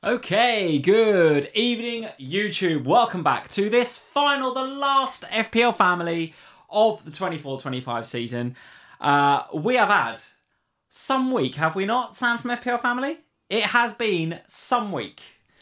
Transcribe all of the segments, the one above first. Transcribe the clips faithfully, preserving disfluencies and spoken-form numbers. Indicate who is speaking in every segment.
Speaker 1: Okay, good evening, YouTube. Welcome back to this final, the last F P L family of the twenty-four twenty-five season. Uh, we have had some week, have we not, Sam from F P L family? It has been some week.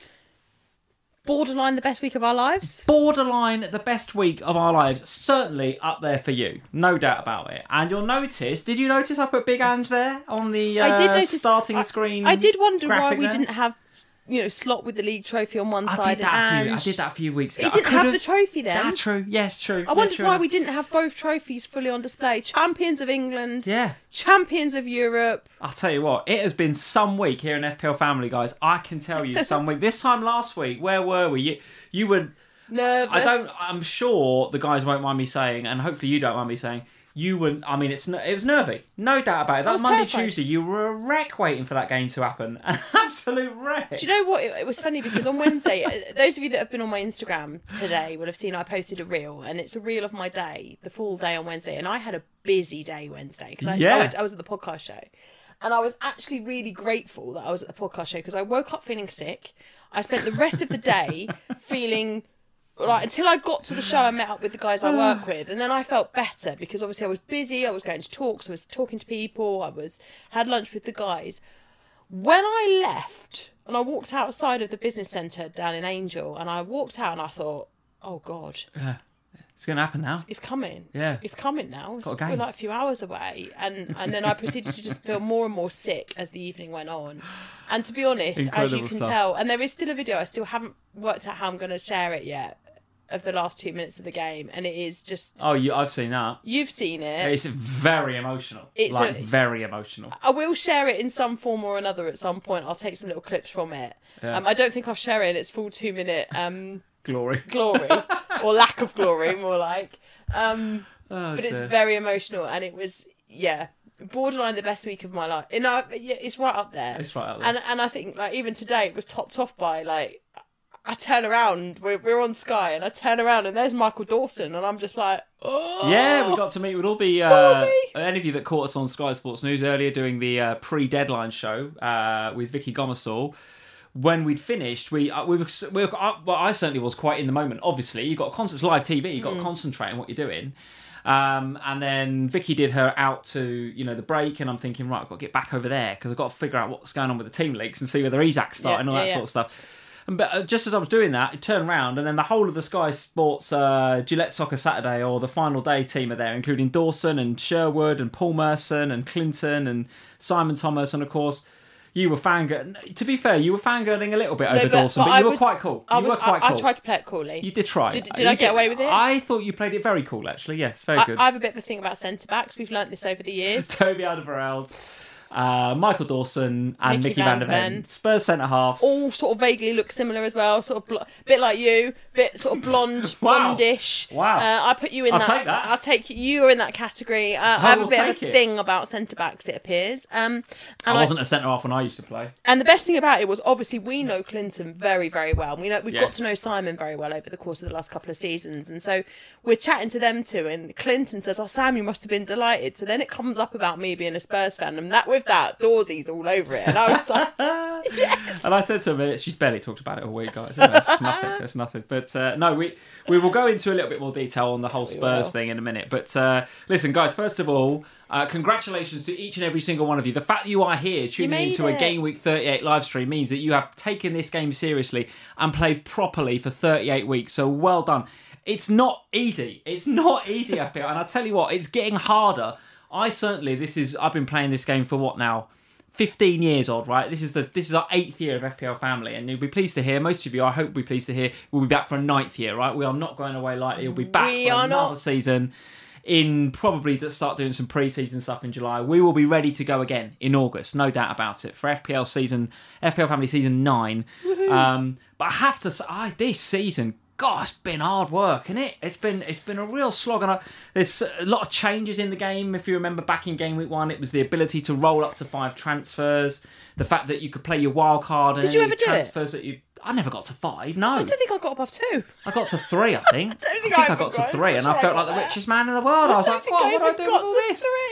Speaker 2: Borderline the best week of our lives?
Speaker 1: Borderline the best week of our lives. Certainly up there for you. No doubt about it. And you'll notice, did you notice I put Big Ange there on the uh,
Speaker 2: I did notice,
Speaker 1: starting
Speaker 2: I,
Speaker 1: screen?
Speaker 2: I did wonder why we
Speaker 1: there?
Speaker 2: didn't have, you know, Slot with the league trophy on one
Speaker 1: I
Speaker 2: side.
Speaker 1: did, that
Speaker 2: and
Speaker 1: few, I did that a few weeks ago.
Speaker 2: He didn't have the trophy then.
Speaker 1: That's true. Yes, true.
Speaker 2: I wondered
Speaker 1: yeah, true
Speaker 2: why
Speaker 1: enough.
Speaker 2: we didn't have both trophies fully on display. Champions of England.
Speaker 1: Yeah.
Speaker 2: Champions of Europe.
Speaker 1: I'll tell you what, it has been some week here in F P L family, guys. I can tell you some week. This time last week, where were we? You, you were...
Speaker 2: Nervous.
Speaker 1: I don't... I'm sure the guys won't mind me saying, and hopefully you don't mind me saying, you were... I mean, it's it was nervy. No doubt about it. That Monday, terrified. Tuesday, you were a wreck waiting for that game to happen. An absolute wreck.
Speaker 2: Do you know what? It, it was funny because on Wednesday, those of you that have been on my Instagram today will have seen I posted a reel, and it's a reel of my day, the full day on Wednesday, and I had a busy day Wednesday because I,
Speaker 1: yeah.
Speaker 2: I, went, I was at the podcast show. And I was actually really grateful that I was at the podcast show because I woke up feeling sick. I spent the rest of the day feeling... Like, until I got to the show, I met up with the guys I work with, and then I felt better because obviously I was busy. I was going to talks, I was talking to people, I was had lunch with the guys. When I left and I walked outside of the business centre down in Angel, and I walked out and I thought, "Oh God,
Speaker 1: yeah, it's going to happen now.
Speaker 2: It's, it's coming.
Speaker 1: Yeah,
Speaker 2: it's, it's coming now. It's,
Speaker 1: Got a game.
Speaker 2: we're like a few hours away." And and then I proceeded to just feel more and more sick as the evening went on. And to be honest,
Speaker 1: Incredible
Speaker 2: as you can
Speaker 1: stuff.
Speaker 2: tell, and there is still a video. I still haven't worked out how I'm going to share it yet. Of the last two minutes of the game, and it is just...
Speaker 1: Oh, you, I've seen that.
Speaker 2: You've seen it.
Speaker 1: It's very emotional.
Speaker 2: It's
Speaker 1: like,
Speaker 2: a,
Speaker 1: very emotional.
Speaker 2: I will share it in some form or another at some point. I'll take some little clips from it.
Speaker 1: Yeah.
Speaker 2: Um, I don't think I'll share it in its full two-minute... Um,
Speaker 1: glory.
Speaker 2: Glory. Or lack of glory, more like. Um,
Speaker 1: oh,
Speaker 2: but
Speaker 1: dear.
Speaker 2: it's very emotional, and it was, yeah... borderline the best week of my life. You know, yeah, it's right up there.
Speaker 1: It's right up there.
Speaker 2: And, and I think, like, even today, it was topped off by, like... I turn around, we're, we're on Sky, and I turn around and there's Michael Dawson, and I'm just like, oh.
Speaker 1: Yeah, we got to meet with all the, uh, any of you that caught us on Sky Sports News earlier doing the uh, pre-deadline show uh, with Vicky Gomersall. When we'd finished, we, uh, we were, we were uh, well, I certainly was quite in the moment. Obviously, you've got to concentrate, live T V, you've got mm. to concentrate on what you're doing. Um, and then Vicky did her out to, you know, the break, and I'm thinking, right, I've got to get back over there because I've got to figure out what's going on with the team leaks and see whether Isak's starting,
Speaker 2: yeah,
Speaker 1: all that
Speaker 2: yeah,
Speaker 1: sort
Speaker 2: yeah.
Speaker 1: of stuff. But just as I was doing that, it turned around, and then the whole of the Sky Sports uh, Gillette Soccer Saturday or the final day team are there, including Dawson and Sherwood and Paul Merson and Clinton and Simon Thomas, and of course you were fangirling. To be fair, you were fangirling a little bit
Speaker 2: no,
Speaker 1: over
Speaker 2: but,
Speaker 1: Dawson,
Speaker 2: but,
Speaker 1: but you
Speaker 2: I
Speaker 1: were
Speaker 2: was,
Speaker 1: quite cool.
Speaker 2: I
Speaker 1: you
Speaker 2: was,
Speaker 1: were quite
Speaker 2: I,
Speaker 1: cool.
Speaker 2: I tried to play it coolly.
Speaker 1: You did try.
Speaker 2: Did, did I get
Speaker 1: did,
Speaker 2: away with it?
Speaker 1: I thought you played it very cool, actually. Yes, very good.
Speaker 2: I, I have a bit of a thing about centre backs. We've learnt this over the years.
Speaker 1: Toby Alderweireld. Uh, Michael Dawson and
Speaker 2: Mickey
Speaker 1: Mickey
Speaker 2: van
Speaker 1: van der
Speaker 2: Ven.
Speaker 1: Ven. Spurs centre halves.
Speaker 2: All sort of vaguely look similar as well. Sort of bl- bit like you, bit sort of blonde,
Speaker 1: Wow.
Speaker 2: blondish.
Speaker 1: Wow.
Speaker 2: Uh, I put you in
Speaker 1: I'll
Speaker 2: that.
Speaker 1: take that.
Speaker 2: I'll take you. You are in that category. Uh, I have a
Speaker 1: will
Speaker 2: bit of a
Speaker 1: take it.
Speaker 2: thing about centre backs. It appears. Um,
Speaker 1: I
Speaker 2: and
Speaker 1: wasn't a centre half when I used to play.
Speaker 2: And the best thing about it was obviously we know Clinton very, very well. We know we've got
Speaker 1: Yes.
Speaker 2: to know Simon very well over the course of the last couple of seasons, and so we're chatting to them too. And Clinton says, "Oh, Sam, you must have been delighted." So then it comes up about me being a Spurs fan, and that with that, Dawsy's all over it, and I was like, "Yes."
Speaker 1: And I said to him, she's barely talked about it all week, guys. It's nothing. It's nothing. But uh, no, we we will go into a little bit more detail on the whole Spurs thing in a minute. But uh, listen, guys, first of all, uh, congratulations to each and every single one of you. The fact that you are here tuning into
Speaker 2: it.
Speaker 1: a Game Week thirty-eight live stream means that you have taken this game seriously and played properly for thirty-eight weeks. So well done. It's not easy. It's not easy, F P L. And I tell you what, it's getting harder. I certainly, this is, I've been playing this game for what now? fifteen years odd, right? This is the this is our eighth year of F P L family, and you'll be pleased to hear, most of you, I hope, will be pleased to hear, we'll be back for a ninth year, right? We are not going away lightly. We'll be back
Speaker 2: We
Speaker 1: for
Speaker 2: are
Speaker 1: another
Speaker 2: not.
Speaker 1: season in probably to start doing some pre-season stuff in July. We will be ready to go again in August, no doubt about it, for F P L season, F P L family season nine. Um, but I have to say, I, this season, God, it's been hard work, isn't it? It's been it's been a real slog, and I, there's a lot of changes in the game. If you remember back in game week one, it was the ability to roll up to five transfers, the fact that you could play your wild card, and
Speaker 2: Did you
Speaker 1: any
Speaker 2: ever do
Speaker 1: transfers that you. I never got to five. No,
Speaker 2: I don't think I got above two.
Speaker 1: I got to three. I think.
Speaker 2: I don't think
Speaker 1: I,
Speaker 2: I
Speaker 1: got to
Speaker 2: got-
Speaker 1: three,
Speaker 2: I'm
Speaker 1: and
Speaker 2: sure
Speaker 1: I
Speaker 2: I
Speaker 1: felt
Speaker 2: got
Speaker 1: like the
Speaker 2: there.
Speaker 1: richest man in the world. I, was
Speaker 2: don't
Speaker 1: like,
Speaker 2: think
Speaker 1: what
Speaker 2: I
Speaker 1: would I
Speaker 2: even
Speaker 1: do with
Speaker 2: got
Speaker 1: all
Speaker 2: to
Speaker 1: this?
Speaker 2: three.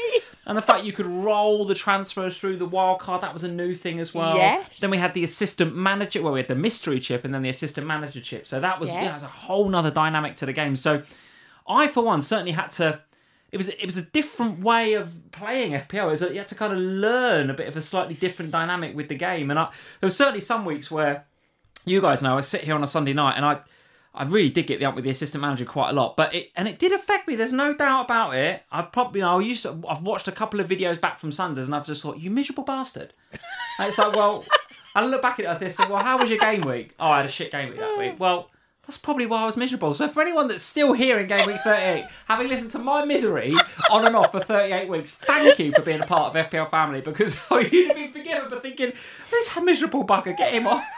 Speaker 1: And the fact you could roll the transfers through the wild card, that was a new thing as well.
Speaker 2: Yes.
Speaker 1: Then we had the assistant manager, well, we had the mystery chip and then the assistant manager chip. So that was,
Speaker 2: Yes.
Speaker 1: yeah, that was a whole nother dynamic to the game. So I, for one, certainly had to, it was it was a different way of playing F P L. It was a, you had to kind of learn a bit of a slightly different dynamic with the game. And I, there were certainly some weeks where, you guys know, I sit here on a Sunday night and I I really did get the up with the assistant manager quite a lot, but it and it did affect me. There's no doubt about it. I probably, you know, I used to, I've watched a couple of videos back from Sundays, and I've just thought, you miserable bastard. And it's like, well, I look back at it like this, and well, how was your game week? Oh, I had a shit game week that week. Well, that's probably why I was miserable. So for anyone that's still here in game week thirty-eight, having listened to my misery on and off for thirty-eight weeks, thank you for being a part of F P L family, because you'd have been forgiven for thinking, this miserable bugger, get him off.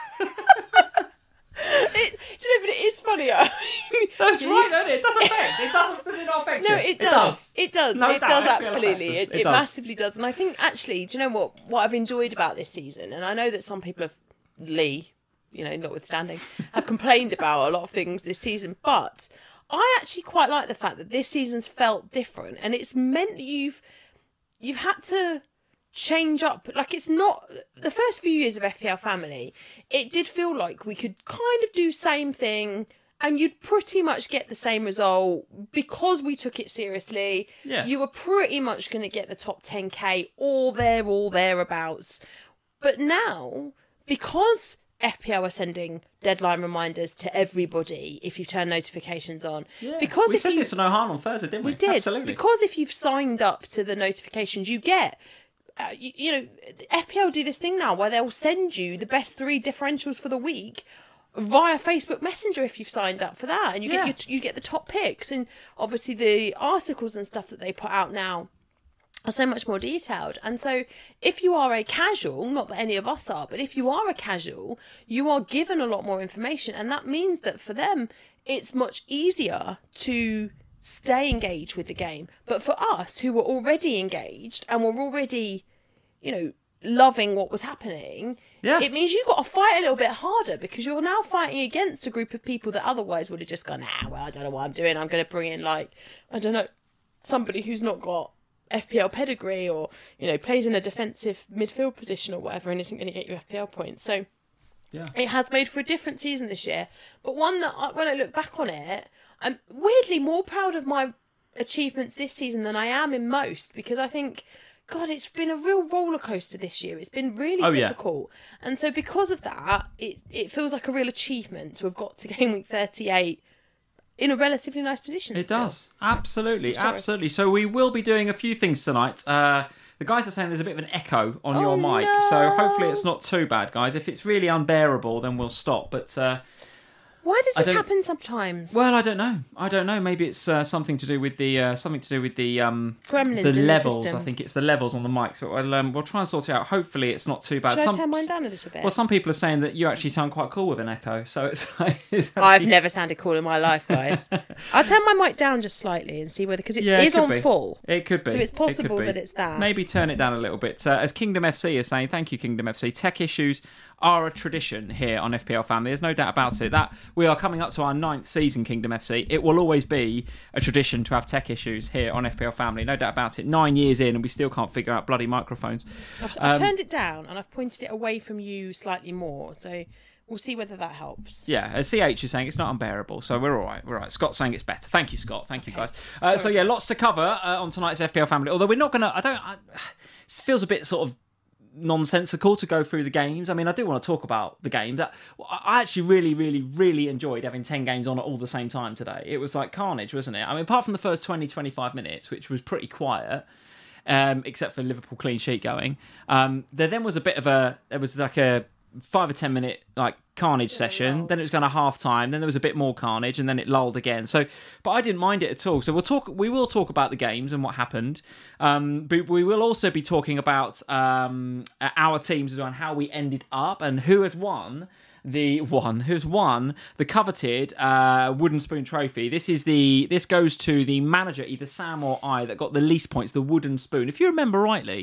Speaker 2: It, do you know, but it is funny. I mean,
Speaker 1: That's right, don't it? It does affect. It does. Does it not affect
Speaker 2: No,
Speaker 1: you?
Speaker 2: it does. It does.
Speaker 1: No
Speaker 2: It
Speaker 1: doubt,
Speaker 2: does
Speaker 1: I feel
Speaker 2: absolutely.
Speaker 1: affects us.
Speaker 2: It,
Speaker 1: It
Speaker 2: it
Speaker 1: does.
Speaker 2: massively does. And I think actually, do you know what? What I've enjoyed about this season, and I know that some people have, Lee, you know, notwithstanding, have complained about a lot of things this season, but I actually quite like the fact that this season's felt different, and it's meant that you've you've had to change up. Like, it's not the first few years of F P L family, it did feel like we could kind of do same thing and you'd pretty much get the same result because we took it seriously.
Speaker 1: Yeah.
Speaker 2: You were pretty much going to get the top ten K or there or thereabouts. But now, because F P L are sending deadline reminders to everybody if you turn notifications on,
Speaker 1: Yeah.
Speaker 2: because
Speaker 1: we
Speaker 2: if
Speaker 1: said
Speaker 2: you
Speaker 1: this on Ohan on Thursday, didn't we?
Speaker 2: we did.
Speaker 1: Absolutely.
Speaker 2: Because if you've signed up to the notifications, you get, uh, you, you know, F P L do this thing now where they'll send you the best three differentials for the week via Facebook Messenger if you've signed up for that, and you
Speaker 1: Yeah.
Speaker 2: get your, you get the top picks, and obviously the articles and stuff that they put out now are so much more detailed. And so if you are a casual, not that any of us are, but if you are a casual, you are given a lot more information, and that means that for them it's much easier to stay engaged with the game. But for us who were already engaged and were already, you know, loving what was happening,
Speaker 1: Yeah.
Speaker 2: it means you've got to fight a little bit harder because you're now fighting against a group of people that otherwise would have just gone, ah, well, I don't know what I'm doing. I'm going to bring in, like, I don't know, somebody who's not got F P L pedigree or, you know, plays in a defensive midfield position or whatever and isn't going to get you F P L points. So
Speaker 1: Yeah.
Speaker 2: it has made for a different season this year, but one that I, when I look back on it, I'm weirdly more proud of my achievements this season than I am in most, because I think, God, it's been a real roller coaster this year. It's been really
Speaker 1: Oh, yeah.
Speaker 2: difficult. And so because of that, it, it feels like a real achievement to have got to game week thirty-eight in a relatively nice position.
Speaker 1: It
Speaker 2: still.
Speaker 1: does. Absolutely.
Speaker 2: Sorry.
Speaker 1: Absolutely. So we will be doing a few things tonight. Uh, the guys are saying there's a bit of an echo on
Speaker 2: Oh,
Speaker 1: your mic.
Speaker 2: no.
Speaker 1: So hopefully it's not too bad, guys. If it's really unbearable, then we'll stop. But, uh,
Speaker 2: Why does
Speaker 1: I
Speaker 2: this
Speaker 1: don't-
Speaker 2: happen sometimes?
Speaker 1: well, I don't know. I don't know. Maybe it's uh, something to do with the uh, something to do with the um,
Speaker 2: Gremlins
Speaker 1: the
Speaker 2: in the
Speaker 1: levels.
Speaker 2: system.
Speaker 1: I think it's the levels on the mics. But we'll, um, we'll try and sort it out. Hopefully it's not too bad.
Speaker 2: Should
Speaker 1: Some-
Speaker 2: I turn mine down a little bit?
Speaker 1: Well, some people are saying that you actually sound quite cool with an echo. So it's, it's
Speaker 2: I've
Speaker 1: actually-
Speaker 2: never sounded cool in my life, guys. I'll turn my mic down just slightly and see whether, because it
Speaker 1: Yeah, it
Speaker 2: is
Speaker 1: could
Speaker 2: on
Speaker 1: be.
Speaker 2: full.
Speaker 1: It could be.
Speaker 2: So it's
Speaker 1: It could
Speaker 2: possible
Speaker 1: be.
Speaker 2: that it's that.
Speaker 1: Maybe turn it down a little bit. Uh, as Kingdom F C is saying, thank you, Kingdom F C. Tech issues are a tradition here on F P L Family. There's no doubt about it. That we are coming up to our ninth season, Kingdom F C. It will always be a tradition to have tech issues here on F P L Family. No doubt about it. Nine years in, and we still can't figure out bloody microphones.
Speaker 2: I've, I've
Speaker 1: Um,
Speaker 2: turned it down and I've pointed it away from you slightly more. So we'll see whether that helps.
Speaker 1: Yeah, as C H is saying, it's not unbearable, so we're all right. We're all right. Scott's saying it's better. Thank you, Scott. Thank you,
Speaker 2: Okay.
Speaker 1: guys. Uh, so
Speaker 2: Sorry,
Speaker 1: yeah,
Speaker 2: guys.
Speaker 1: lots to cover uh, on tonight's F P L Family. Although we're not gonna. I don't. I, it feels a bit sort of nonsensical to go through the games. I mean, I do want to talk about the games. I I actually really, really, really enjoyed having ten games on at all the same time today. It was like carnage, wasn't it? I mean, apart from the first twenty, twenty-five minutes, which was pretty quiet, um, except for Liverpool clean sheet going, um, there then was a bit of a, there was like a five or ten minute like carnage session, then it was going to half time, then there was a bit more carnage, and then it lulled again. So, but I didn't mind it at all. So we'll talk, we will talk about the games and what happened, um, but we will also be talking about um, our teams as well, and how we ended up and who has won the one who's won the coveted uh, Wooden Spoon Trophy. This is the this goes to the manager, either Sam or I, that got the least points, the Wooden Spoon. If you remember rightly,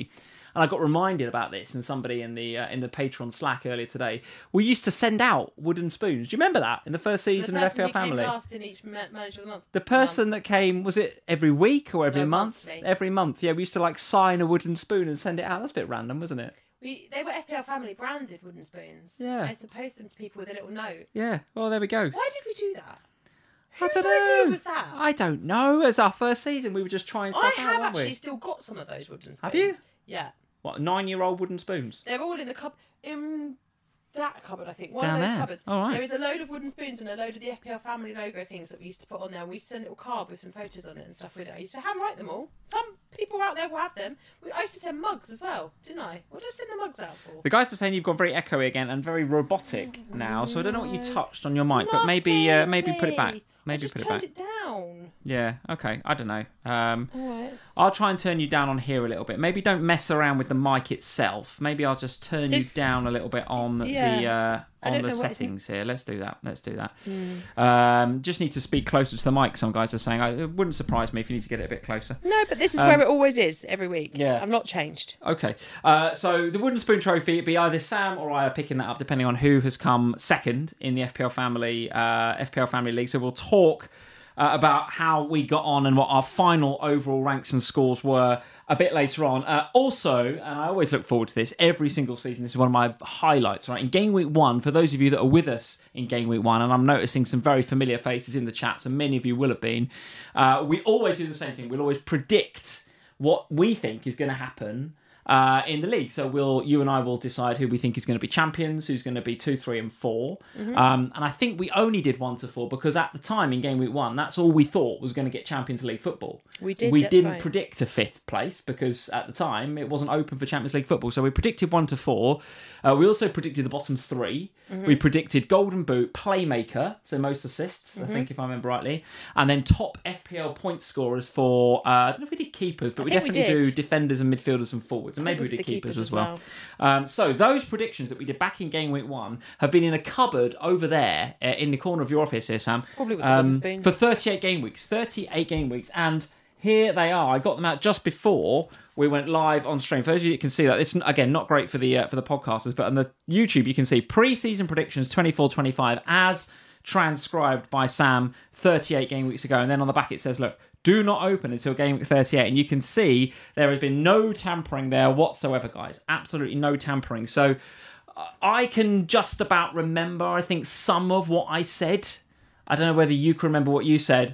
Speaker 1: and I got reminded about this, and somebody in the uh, in the Patreon Slack earlier today, we used to send out wooden spoons. Do you remember that in the first
Speaker 2: So
Speaker 1: season
Speaker 2: the
Speaker 1: of F
Speaker 2: person
Speaker 1: P L
Speaker 2: who came
Speaker 1: Family?
Speaker 2: last in each ma- manager of the month.
Speaker 1: The person that came, was it every week or every
Speaker 2: No,
Speaker 1: month?
Speaker 2: monthly.
Speaker 1: Every month, yeah. We used to like sign a wooden spoon and send it out. That's a bit random, wasn't it?
Speaker 2: We, they were F P L Family branded wooden spoons.
Speaker 1: Yeah.
Speaker 2: I supposed them to people with a little note.
Speaker 1: Yeah. Well, there we go.
Speaker 2: Why did we do that?
Speaker 1: I
Speaker 2: Whose
Speaker 1: don't know.
Speaker 2: idea was that?
Speaker 1: I don't know. As our first season, we were just trying stuff
Speaker 2: I
Speaker 1: out,
Speaker 2: have
Speaker 1: weren't
Speaker 2: actually
Speaker 1: we?
Speaker 2: still got some of those wooden spoons.
Speaker 1: Have you?
Speaker 2: Yeah.
Speaker 1: What, nine-year-old wooden spoons?
Speaker 2: They're all in the cup in that cupboard, I think. One
Speaker 1: Down
Speaker 2: of those
Speaker 1: there?
Speaker 2: cupboards.
Speaker 1: All right.
Speaker 2: There is a load of wooden spoons and a load of the F P L Family logo things that we used to put on there. And we used to send a little card with some photos on it and stuff with it. I used to handwrite them all. Some people out there will have them. We, I used to send mugs as well, didn't I? What did I send the mugs out for?
Speaker 1: The guys are saying you've gone very echoey again and very robotic now, so I don't know what you touched on your mic, but maybe uh, maybe put it back.
Speaker 2: Nothing.
Speaker 1: Maybe
Speaker 2: I just
Speaker 1: put it
Speaker 2: turned
Speaker 1: back.
Speaker 2: it down.
Speaker 1: Yeah, okay, I don't know. Um,
Speaker 2: All right.
Speaker 1: I'll try and turn you down on here a little bit. Maybe don't mess around with the mic itself. Maybe I'll just turn
Speaker 2: It's-
Speaker 1: you down a little bit on
Speaker 2: Yeah.
Speaker 1: the uh,
Speaker 2: I
Speaker 1: on
Speaker 2: don't
Speaker 1: the
Speaker 2: know what it's-
Speaker 1: settings here. Let's do that. Let's do that.
Speaker 2: Hmm.
Speaker 1: Um, just need to speak closer to the mic. Some guys are saying. I, it wouldn't surprise me if you need to get it a bit closer.
Speaker 2: No, but this is
Speaker 1: Um,
Speaker 2: where it always is every week.
Speaker 1: yeah.
Speaker 2: I've not changed.
Speaker 1: Okay, uh, so the wooden spoon trophy, it'd be either Sam or I are picking that up, depending on who has come second in the F P L Family uh, F P L Family League. So we'll talk uh, about how we got on and what our final overall ranks and scores were a bit later on. Uh, also, and I always look forward to this every single season. This is one of my highlights. Right, in game week one, for those of you that are with us in game week one, and I'm noticing some very familiar faces in the chat, so many of you will have been. Uh, we always do the same thing. We'll always predict what we think is going to happen uh, in the league. So we'll, you and I will decide who we think is going to be champions, who's going to be two, three, and four.
Speaker 2: Mm-hmm.
Speaker 1: Um, and I think we only did one to four because at the time in game week one, that's all we thought was going to get Champions League football.
Speaker 2: We did,
Speaker 1: We
Speaker 2: that's
Speaker 1: didn't
Speaker 2: right.
Speaker 1: predict a fifth place because at the time it wasn't open for Champions League football. So we predicted one to four. Uh, we also predicted the bottom three.
Speaker 2: Mm-hmm.
Speaker 1: We predicted Golden Boot, Playmaker, so most assists,
Speaker 2: Mm-hmm.
Speaker 1: I think, if I remember rightly, and then top F P L point scorers for. Uh, I don't know if we did keepers, but
Speaker 2: I
Speaker 1: we
Speaker 2: think we
Speaker 1: definitely
Speaker 2: did.
Speaker 1: do defenders and midfielders and forwards, and
Speaker 2: I
Speaker 1: maybe we
Speaker 2: think it
Speaker 1: did
Speaker 2: was the
Speaker 1: keepers,
Speaker 2: keepers
Speaker 1: as
Speaker 2: as
Speaker 1: well. Um, so those predictions that we did back in game week one have been in a cupboard over there uh, in the corner of your office here, Sam.
Speaker 2: Probably with the wooden
Speaker 1: um,
Speaker 2: spoons.
Speaker 1: for thirty-eight game weeks. thirty-eight game weeks, and here they are. I got them out just before we went live on stream. For those of you that can see that, this again not great for the uh, for the podcasters, but on the YouTube you can see pre-season predictions twenty-four twenty-five as transcribed by Sam thirty-eight game weeks ago, and then on the back it says, "Look, do not open until game week thirty-eight," and you can see there has been no tampering there whatsoever, guys. Absolutely no tampering. So uh, I can just about remember, I think, some of what I said. I don't know whether you can remember what you said.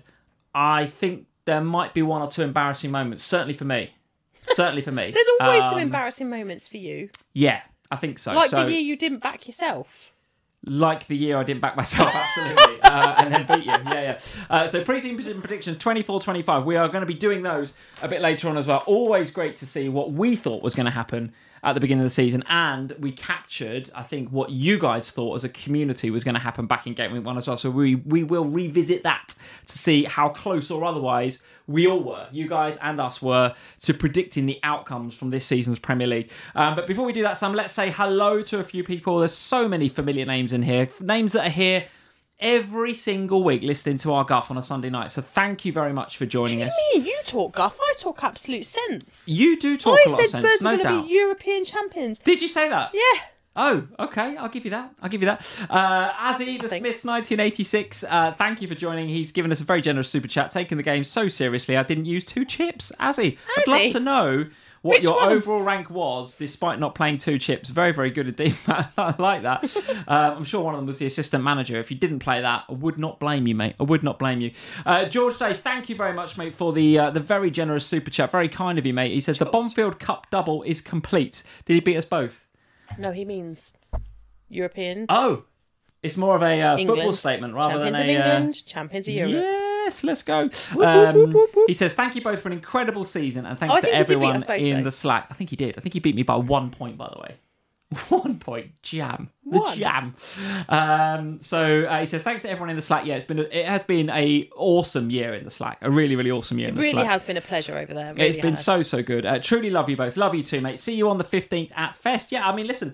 Speaker 1: I think there might be one or two embarrassing moments, certainly for me. Certainly for me.
Speaker 2: There's always some
Speaker 1: Um,
Speaker 2: embarrassing moments for you.
Speaker 1: Yeah, I think so.
Speaker 2: Like
Speaker 1: so,
Speaker 2: the year you didn't back yourself.
Speaker 1: Like the year I didn't back myself, absolutely, uh, and then beat you. Yeah, yeah. Uh, so pre-season predictions twenty-four twenty-five. We are going to be doing those a bit later on as well. Always great to see what we thought was going to happen at the beginning of the season, and we captured, I think, what you guys thought as a community was going to happen back in game week one as well. So we we will revisit that to see how close or otherwise we all were, you guys and us were, to predicting the outcomes from this season's Premier League. Um, but before we do that, Sam, let's say hello to a few people. There's so many familiar names in here, names that are here every single week listening to our guff on a Sunday night. So thank you very much for joining us.
Speaker 2: Me and you talk guff. I talk absolute sense.
Speaker 1: You do talk
Speaker 2: I
Speaker 1: a lot
Speaker 2: said
Speaker 1: of sense,
Speaker 2: Spurs
Speaker 1: no
Speaker 2: were going to
Speaker 1: doubt.
Speaker 2: be European champions.
Speaker 1: Did you say that?
Speaker 2: Yeah.
Speaker 1: Oh, okay. I'll give you that. I'll give you that. Uh, Azzy, the
Speaker 2: think.
Speaker 1: Smiths, nineteen eighty-six. Uh, thank you for joining. He's given us a very generous super chat, taking the game so seriously. I didn't use two chips. Azzy, I'd love
Speaker 2: Azzy?
Speaker 1: to know what
Speaker 2: Which
Speaker 1: your
Speaker 2: ones?
Speaker 1: overall rank was, despite not playing two chips. Very, very good indeed. I like that. uh, I'm sure one of them was the assistant manager. If you didn't play that, I would not blame you, mate. I would not blame you. Uh, George Day, thank you very much, mate, for the uh, the very generous super chat. Very kind of you, mate. He says the Bonfield Cup double is complete. Did he beat us both?
Speaker 2: No, he means European.
Speaker 1: Oh, it's more of a uh,
Speaker 2: England.
Speaker 1: football statement rather
Speaker 2: Champions
Speaker 1: than
Speaker 2: of
Speaker 1: a. Uh,
Speaker 2: England, champions of Europe.
Speaker 1: Yes, let's go.
Speaker 2: whoop,
Speaker 1: Um,
Speaker 2: whoop, whoop, whoop.
Speaker 1: he says, thank you both for an incredible season and thanks
Speaker 2: Oh, I
Speaker 1: to
Speaker 2: think he did beat
Speaker 1: everyone
Speaker 2: us both,
Speaker 1: in
Speaker 2: though.
Speaker 1: the Slack. I think he did. I think he beat me by one point, by the way. One point. Jam. The
Speaker 2: One.
Speaker 1: jam. Um, so uh, he says, thanks to everyone in the Slack. Yeah, it's been a, it has been a awesome year in the Slack. A really, really awesome year
Speaker 2: It
Speaker 1: in the
Speaker 2: really
Speaker 1: Slack.
Speaker 2: has been a pleasure over there. It really
Speaker 1: It's been
Speaker 2: has.
Speaker 1: so, so good. Uh, truly love you both. Love you too, mate. See you on the fifteenth at Fest. Yeah, I mean, listen,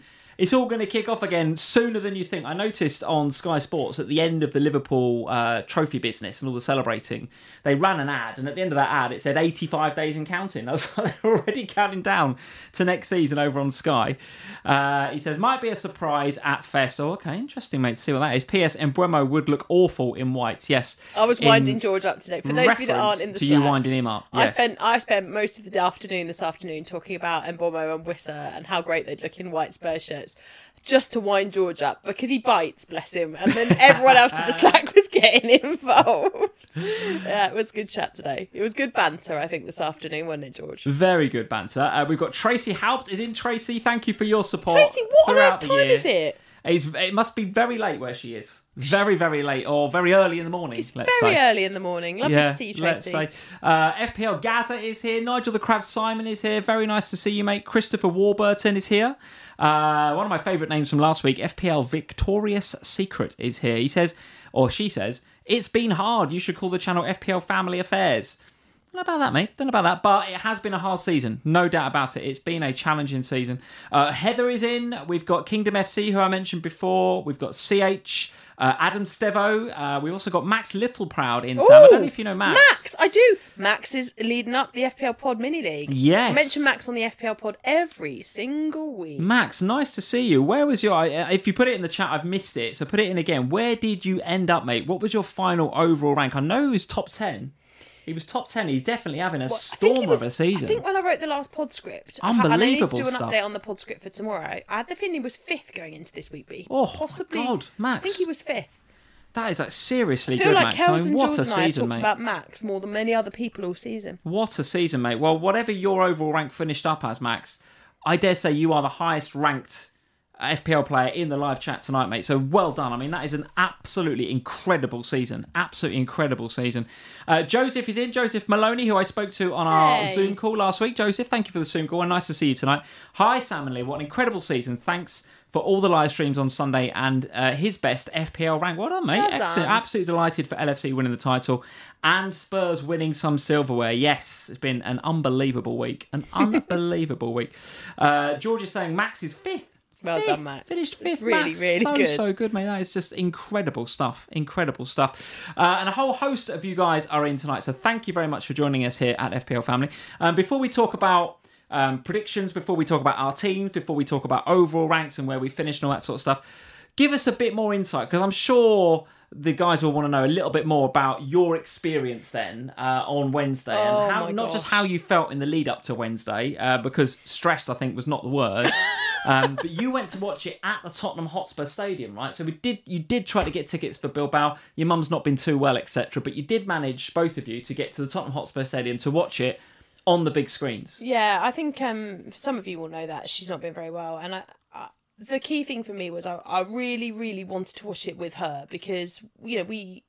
Speaker 1: It's all going to kick off again sooner than you think. I noticed on Sky Sports at the end of the Liverpool uh, trophy business and all the celebrating, they ran an ad, and at the end of that ad, it said eighty-five days and counting. I was like, they're already counting down to next season over on Sky. Uh, he says, might be a surprise at Fest. Oh, okay, interesting, mate, to see what that is. P S. Mbeumo would look awful in whites. Yes.
Speaker 2: I was winding George up today. For those of you that aren't in the
Speaker 1: to
Speaker 2: Slack,
Speaker 1: you winding him up. Yes.
Speaker 2: I spent I spent most of the afternoon this afternoon talking about Mbeumo and Wissa and how great they'd look in white Spurs shirts, just to wind George up because he bites, bless him, and then everyone else in the Slack was getting involved. Yeah, it was good chat today. It was good banter, I think, this afternoon, wasn't it, George?
Speaker 1: Very good banter. Uh, we've got Tracy Haupt is in. Tracy, thank you for your support.
Speaker 2: Tracy, what on earth
Speaker 1: the
Speaker 2: time
Speaker 1: year.
Speaker 2: is it?
Speaker 1: It's, it must be very late where she is. Very, very late, or very early in the morning.
Speaker 2: It's
Speaker 1: let's
Speaker 2: very
Speaker 1: say.
Speaker 2: early in the morning. Lovely
Speaker 1: yeah,
Speaker 2: to see you, Tracy.
Speaker 1: Let's say. Uh, F P L Gaza is here. Nigel the Crab Simon is here. Very nice to see you, mate. Christopher Warburton is here. Uh, one of my favourite names from last week, F P L Victorious Secret, is here. He says, or she says, it's been hard. You should call the channel F P L Family Affairs. Don't know about that, mate. Don't know about that. But it has been a hard season. No doubt about it. It's been a challenging season. Uh, Heather is in. We've got Kingdom F C, who I mentioned before. We've got C H, uh, Adam Stevo. Uh, we've also got Max Littleproud in,
Speaker 2: Ooh,
Speaker 1: Sam. I don't know if you know Max.
Speaker 2: Max, I do. Max is leading up the F P L Pod Mini League.
Speaker 1: Yes.
Speaker 2: I mention Max on the F P L Pod every single week.
Speaker 1: Max, nice to see you. Where was your... If you put it in the chat, I've missed it. So put it in again. Where did you end up, mate? What was your final overall rank? I know he was top ten. He was top ten. He's definitely having a
Speaker 2: Well,
Speaker 1: stormer
Speaker 2: was,
Speaker 1: of a season.
Speaker 2: I think when I wrote the last pod script,
Speaker 1: Unbelievable
Speaker 2: and I need to do an
Speaker 1: stuff.
Speaker 2: update on the pod script for tomorrow, I had the feeling he was fifth going into this week, B.
Speaker 1: Oh,
Speaker 2: Possibly.
Speaker 1: my God, Max.
Speaker 2: I think he was fifth.
Speaker 1: That is like seriously
Speaker 2: I feel
Speaker 1: good,
Speaker 2: like
Speaker 1: Max.
Speaker 2: Kels
Speaker 1: I mean,
Speaker 2: and
Speaker 1: what
Speaker 2: Jules
Speaker 1: a
Speaker 2: and I have
Speaker 1: season,
Speaker 2: talked
Speaker 1: mate.
Speaker 2: about Max more than many other people all season.
Speaker 1: What a season, mate. Well, whatever your overall rank finished up as, Max, I dare say you are the highest ranked F P L player in the live chat tonight, mate. So well done. I mean, that is an absolutely incredible season. Absolutely incredible season. Uh, Joseph is in. Joseph Maloney, who I spoke to on our
Speaker 2: Hey.
Speaker 1: Zoom call last week. Joseph, thank you for the Zoom call and nice to see you tonight. Hi, Sam and Lee. What an incredible season. Thanks for all the live streams on Sunday and uh, his best F P L rank. Well done, mate.
Speaker 2: Well
Speaker 1: Excellent.
Speaker 2: done.
Speaker 1: Absolutely delighted for L F C winning the title and Spurs winning some silverware. Yes, it's been an unbelievable week. An unbelievable week. Uh, George is saying Max is fifth.
Speaker 2: Well
Speaker 1: Fifth.
Speaker 2: done, Max.
Speaker 1: Finished
Speaker 2: It's
Speaker 1: fifth.
Speaker 2: really,
Speaker 1: Max.
Speaker 2: really
Speaker 1: so,
Speaker 2: good.
Speaker 1: So good, mate. That is just incredible stuff. Incredible stuff. Uh, and a whole host of you guys are in tonight. So thank you very much for joining us here at F P L Family. Um, before we talk about um, predictions, before we talk about our teams, before we talk about overall ranks and where we finished and all that sort of stuff, give us a bit more insight because I'm sure the guys will want to know a little bit more about your experience then uh, on Wednesday
Speaker 2: Oh,
Speaker 1: and how
Speaker 2: my
Speaker 1: not just
Speaker 2: gosh.
Speaker 1: how you felt in the lead up to Wednesday uh, because stressed I think was not the word. um, but you went to watch it at the Tottenham Hotspur Stadium, right? So we did. You did try to get tickets for Bilbao. Your mum's not been too well, et cetera. But you did manage, both of you, to get to the Tottenham Hotspur Stadium to watch it on the big screens.
Speaker 2: Yeah, I think um, some of you will know that she's not been very well, and I, I, the key thing for me was I, I really, really wanted to watch it with her because you know we,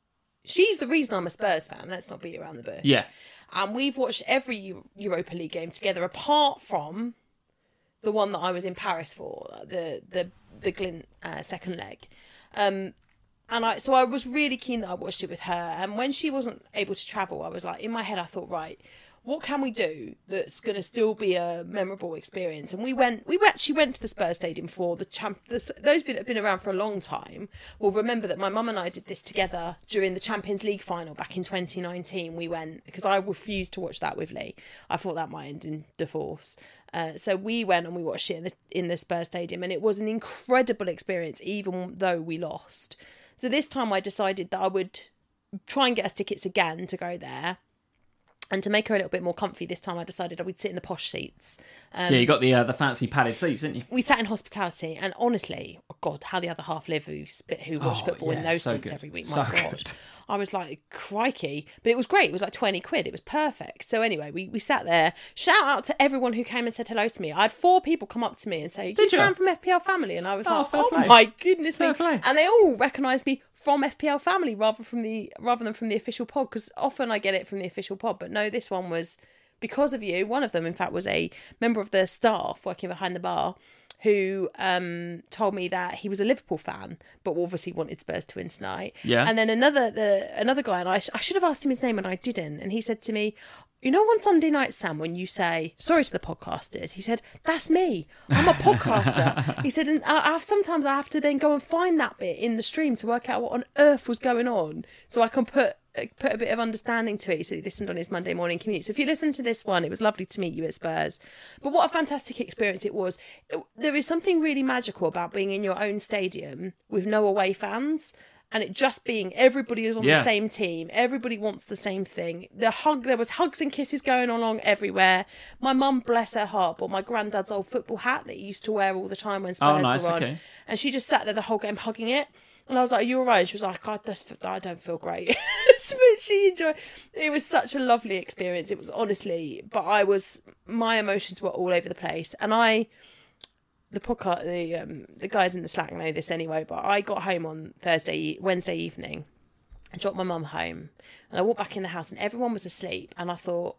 Speaker 2: she's the reason I'm a Spurs fan. Let's not beat around the bush.
Speaker 1: Yeah.
Speaker 2: And we've watched every Eu- Europa League game together, apart from the one that I was in Paris for, the the the Glint uh, second leg. Um, and I so I was really keen that I watched it with her. And when she wasn't able to travel, I was like, in my head, I thought, right, what can we do that's going to still be a memorable experience? And we went, we actually went to the Spurs Stadium for the champ. The, those of you that have been around for a long time will remember that my mum and I did this together during the Champions League final back in twenty nineteen. We went because I refused to watch that with Lee. I thought that might end in divorce. Uh, so we went and we watched it in the, in the Spurs Stadium, and it was an incredible experience, even though we lost. So this time I decided that I would try and get us tickets again to go there. And to make her a little bit more comfy this time, I decided I would sit in the posh seats. Um,
Speaker 1: yeah, you got the uh, the fancy padded seats, didn't you?
Speaker 2: we sat in hospitality, and honestly, oh God, how the other half live who spit, who watch
Speaker 1: Oh,
Speaker 2: football in
Speaker 1: yeah,
Speaker 2: those
Speaker 1: so
Speaker 2: seats
Speaker 1: good.
Speaker 2: every week.
Speaker 1: So
Speaker 2: My God,
Speaker 1: good.
Speaker 2: I was like, crikey! But it was great. It was like twenty quid. It was perfect. So anyway, we, we sat there. Shout out to everyone who came and said hello to me. I had four people come up to me and say, "You
Speaker 1: Did you?
Speaker 2: Sam from F P L Family," and I was
Speaker 1: Oh,
Speaker 2: like,
Speaker 1: fair
Speaker 2: "Oh
Speaker 1: play.
Speaker 2: my goodness
Speaker 1: Fair
Speaker 2: me!"
Speaker 1: play.
Speaker 2: And they all recognised me from F P L Family rather from the rather than from the official pod, because often I get it from the official pod, but no, this one was because of you. One of them, in fact, was a member of the staff working behind the bar who um, told me that he was a Liverpool fan, but obviously wanted Spurs to win tonight.
Speaker 1: Yeah.
Speaker 2: And then another the another guy, and I, sh- I should have asked him his name and I didn't. And he said to me, you know, on Sunday night, Sam, when you say, sorry to the podcasters, he said, that's me. I'm a podcaster. He said, and I have, sometimes I have to then go and find that bit in the stream to work out what on earth was going on so I can put put a bit of understanding to it. So he listened on his Monday morning commute. So if you listen to this one, it was lovely to meet you at Spurs. But what a fantastic experience it was. There is something really magical about being in your own stadium with no away fans. And it just being everybody is on
Speaker 1: Yeah.
Speaker 2: the same team. Everybody wants the same thing. The hug, there was hugs and kisses going along everywhere. My mum, bless her heart, bought my granddad's old football hat that he used to wear all the time when Spurs
Speaker 1: Oh, nice,
Speaker 2: were on.
Speaker 1: okay.
Speaker 2: And she just sat there the whole game hugging it. And I was like, "Are you all right?" And she was like, "I just, I don't feel great." But she enjoyed. It was such a lovely experience. It was honestly, but I was, my emotions were all over the place, and I. The podcast, the um, the guys in the Slack know this anyway, but I got home on Thursday, Wednesday evening, and dropped my mum home, and I walked back in the house, and everyone was asleep, and I thought,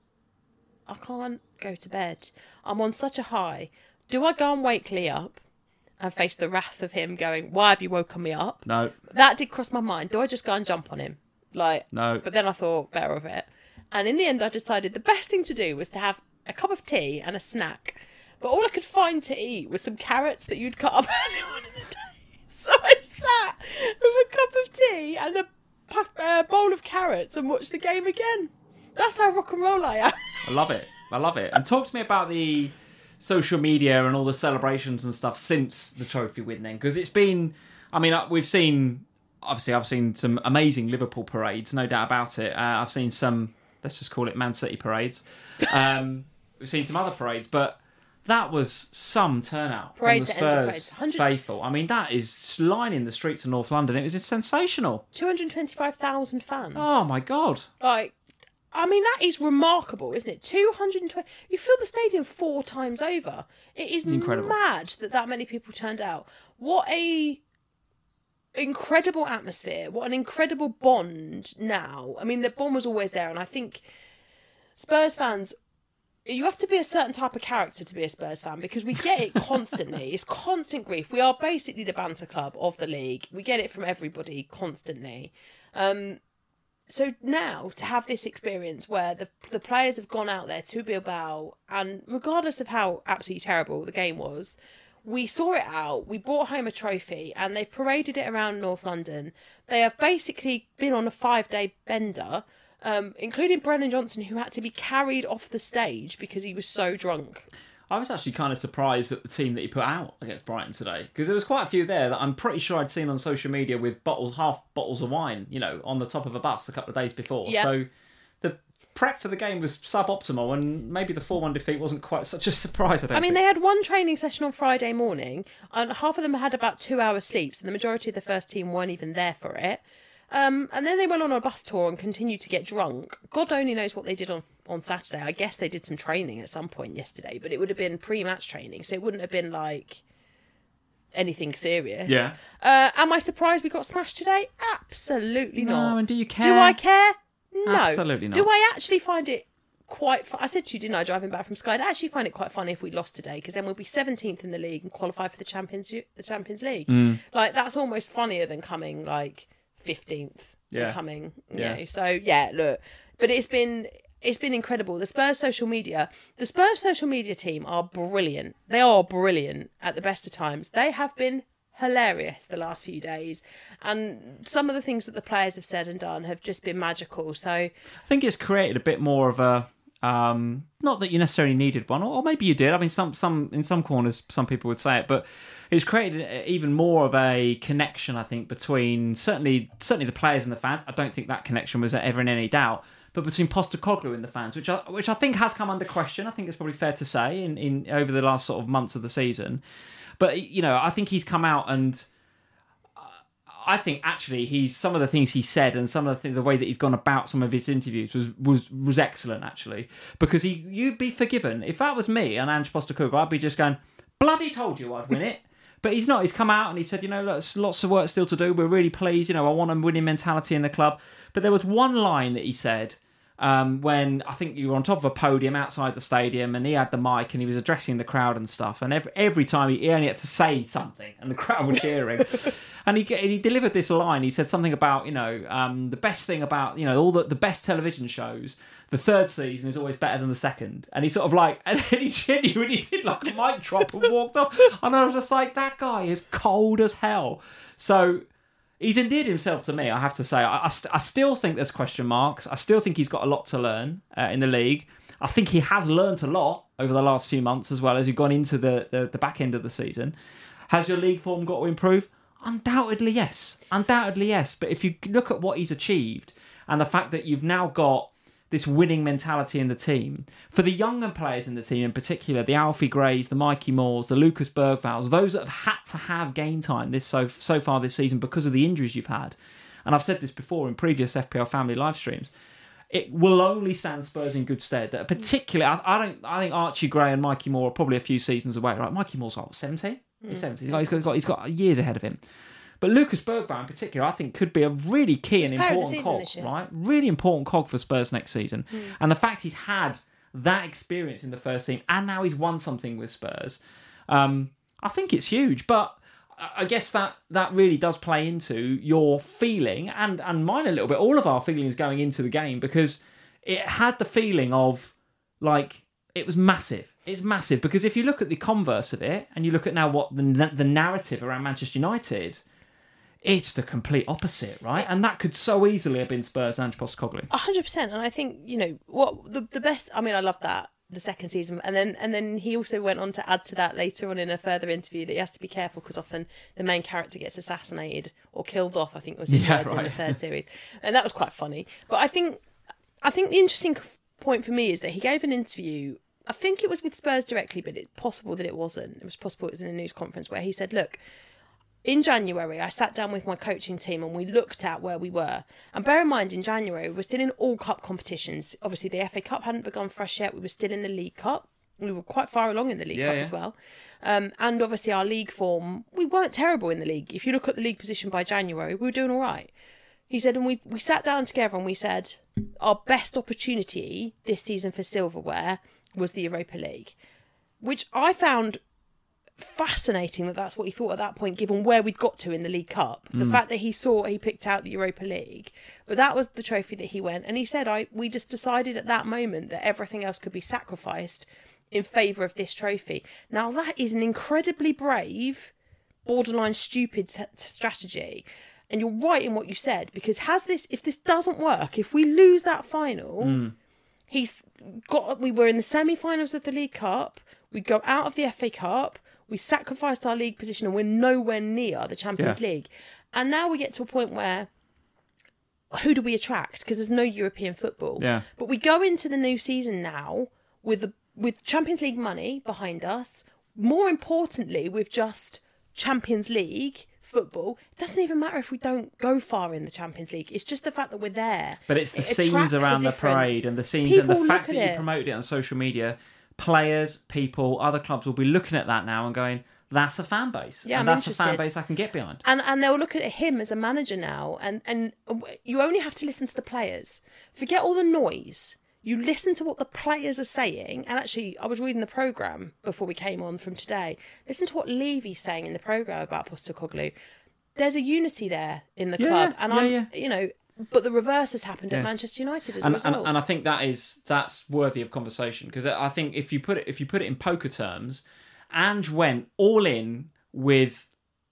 Speaker 2: I can't go to bed. I'm on such a high. Do I go and wake Lee up and face the wrath of him going, why have you woken me up?
Speaker 1: No.
Speaker 2: That did cross my mind. Do I just go and jump on him? Like,
Speaker 1: No.
Speaker 2: But then I thought better of it, and in the end, I decided the best thing to do was to have a cup of tea and a snack. But all I could find to eat was some carrots that you'd cut up earlier on in the day. So I sat with a cup of tea and a uh, bowl of carrots and watched the game again. That's how rock and roll I am.
Speaker 1: I love it. I love it. And talk to me about the social media and all the celebrations and stuff since the trophy win then. Because it's been, I mean, we've seen, obviously I've seen some amazing Liverpool parades, no doubt about it. Uh, I've seen some, let's just call it Man City parades. Um, we've seen some other parades, but that was some turnout
Speaker 2: Parades
Speaker 1: from the
Speaker 2: at Ender
Speaker 1: Spurs
Speaker 2: Parades.
Speaker 1: faithful. I mean, that is lining the streets of North London. It was sensational.
Speaker 2: two hundred twenty-five thousand fans.
Speaker 1: Oh, my God.
Speaker 2: Like, I mean, that is remarkable, isn't it? two hundred twenty. You fill the stadium four times over. It is
Speaker 1: incredible.
Speaker 2: mad that that many people turned out. What a incredible atmosphere. What an incredible bond now. I mean, the bond was always there, and I think Spurs fans, you have to be a certain type of character to be a Spurs fan, because we get it constantly. It's constant grief. We are basically the banter club of the league. We get it from everybody constantly. Um, so now to have this experience where the the players have gone out there to Bilbao, and regardless of how absolutely terrible the game was, we saw it out, we brought home a trophy, and they've paraded it around North London. They have basically been on a five-day bender, Um, including Brennan Johnson, who had to be carried off the stage because he was so drunk.
Speaker 1: I was actually kind of surprised at the team that he put out against Brighton today, because there was quite a few there that I'm pretty sure I'd seen on social media with bottles, half bottles of wine, you know, on the top of a bus a couple of days before.
Speaker 2: Yep.
Speaker 1: So the prep for the game was suboptimal, and maybe the four one defeat wasn't quite such a surprise, I don't
Speaker 2: I mean,
Speaker 1: think.
Speaker 2: they had one training session on Friday morning, and half of them had about two hours sleep, so the majority of the first team weren't even there for it. Um, and then they went on a bus tour and continued to get drunk. God only knows what they did on, on Saturday. I guess they did some training at some point yesterday, but it would have been pre-match training, so it wouldn't have been like anything serious.
Speaker 1: Yeah.
Speaker 2: Uh, am I surprised we got smashed today? Absolutely
Speaker 1: No,
Speaker 2: not.
Speaker 1: and do you care?
Speaker 2: Do I care? No.
Speaker 1: Absolutely not.
Speaker 2: Do I actually find it quite fun? I said to you, didn't I, driving back from Sky, I'd actually find it quite funny if we lost today, because then we'll be seventeenth in the league and qualify for the Champions the Champions League.
Speaker 1: Mm.
Speaker 2: Like, that's almost funnier than coming like fifteenth.
Speaker 1: Yeah.
Speaker 2: Coming, you
Speaker 1: Yeah.
Speaker 2: know. So yeah, look, but it's been it's been incredible. The Spurs social media, the Spurs social media team are brilliant. They are brilliant at the best of times. They have been hilarious the last few days, and some of the things that the players have said and done have just been magical. So
Speaker 1: I think it's created a bit more of a, um, not that you necessarily needed one, or, or maybe you did. I mean, some some in some corners, some people would say it, but it's created even more of a connection, I think, between certainly certainly the players and the fans. I don't think that connection was ever in any doubt, but between Postecoglou and the fans, which I, which I think has come under question. I think it's probably fair to say in, in over the last sort of months of the season. But you know, I think he's come out, and I think actually he's some of the things he said and some of the th- the way that he's gone about some of his interviews was was was excellent, actually, because he you'd be forgiven if that was me and Ange Postecoglou. I'd be just going, bloody told you I'd win it. But he's not. He's come out and he said, you know, lots, lots of work still to do. We're really pleased. You know, I want a winning mentality in the club. But there was one line that he said, Um, when I think you were on top of a podium outside the stadium and he had the mic and he was addressing the crowd and stuff. And every, every time he, he only had to say something and the crowd were cheering. And he he delivered this line. He said something about, you know, um, the best thing about, you know, all the, the best television shows, the third season is always better than the second. And he sort of like, and then he genuinely did like a mic drop and walked off. And I was just like, that guy is cold as hell. So he's endeared himself to me, I have to say. I, I, st- I still think there's question marks. I still think he's got a lot to learn uh, in the league. I think he has learnt a lot over the last few months as well as you've gone into the, the, the back end of the season. Has your league form got to improve? Undoubtedly, yes. Undoubtedly, yes. But if you look at what he's achieved and the fact that you've now got this winning mentality in the team, for the younger players in the team in particular, the Alfie Grays, the Mikey Moores, the Lucas Bergvalls, those that have had to have game time this so so far this season because of the injuries you've had, and I've said this before in previous F P L Family live streams, it will only stand Spurs in good stead. That particularly, I, I don't, I think Archie Gray and Mikey Moore are probably a few seasons away. Right, Mikey Moore's what, seventeen? Mm. He's seventeen. He's got, he's got he's got years ahead of him. But Lucas Bergvall in particular, I think, could be a really key and important cog, right? Really important cog for Spurs next season. Mm. And the fact he's had that experience in the first team and now he's won something with Spurs, um, I think it's huge. But I guess that that really does play into your feeling and, and mine a little bit, all of our feelings going into the game, because it had the feeling of, like, it was massive. It's massive because if you look at the converse of it and you look at now what the the narrative around Manchester United, it's the complete opposite, right? And that could so easily have been Spurs and Postecoglou.
Speaker 2: A hundred percent. And I think, you know, what the the best. I mean, I love that the second season, and then and then he also went on to add to that later on in a further interview that he has to be careful because often the main character gets assassinated or killed off. I think was his
Speaker 1: yeah,
Speaker 2: words
Speaker 1: right.
Speaker 2: in the third series, and that was quite funny. But I think I think the interesting point for me is that he gave an interview. I think it was with Spurs directly, but it's possible that it wasn't. It was possible it was in a news conference where he said, "Look, in January, I sat down with my coaching team and we looked at where we were. And bear in mind, in January, we were still in all cup competitions. Obviously, the F A Cup hadn't begun for us yet. We were still in the League Cup. We were quite far along in the League
Speaker 1: yeah,
Speaker 2: Cup
Speaker 1: yeah.
Speaker 2: as well. Um, and obviously, our league form, we weren't terrible in the league. If you look at the league position by January, we were doing all right." He said, and we, we sat down together and we said, our best opportunity this season for silverware was the Europa League, which I found fascinating that that's what he thought at that point, given where we'd got to in the League Cup. The mm. fact that he saw he picked out the Europa League, but that was the trophy that he went. And he said, "I we just decided at that moment that everything else could be sacrificed in favour of this trophy." Now that is an incredibly brave, borderline stupid t- strategy. And you're right in what you said, because has this, if this doesn't work, if we lose that final, mm. he's got. We were in the semi-finals of the League Cup. We go out of the F A Cup. We sacrificed our league position and we're nowhere near the Champions yeah. League. And now we get to a point where who do we attract? Because there's no European football.
Speaker 1: Yeah.
Speaker 2: But we go into the new season now with the with Champions League money behind us. More importantly, with just Champions League football. It doesn't even matter if we don't go far in the Champions League. It's just the fact that we're there.
Speaker 1: But it's the
Speaker 2: it
Speaker 1: scenes around the parade and the scenes
Speaker 2: People
Speaker 1: and the fact that
Speaker 2: it.
Speaker 1: you promoted it on social media. Players, people, other clubs will be looking at that now and going, that's a fan base.
Speaker 2: Yeah,
Speaker 1: and
Speaker 2: I'm
Speaker 1: that's
Speaker 2: interested.
Speaker 1: a fan base I can get behind.
Speaker 2: And and they'll look at him as a manager now, and, and you only have to listen to the players. Forget all the noise. You listen to what the players are saying. And actually, I was reading the programme before we came on from today. Listen to what Levy's saying in the programme about Postecoglou. There's a unity there in the
Speaker 1: yeah,
Speaker 2: club. And
Speaker 1: yeah,
Speaker 2: I'm,
Speaker 1: yeah.
Speaker 2: you know, but the reverse has happened yeah. at Manchester United as
Speaker 1: and,
Speaker 2: a result.
Speaker 1: And, and I think that is that's worthy of conversation, because I think if you put it if you put it in poker terms, Ange went all in with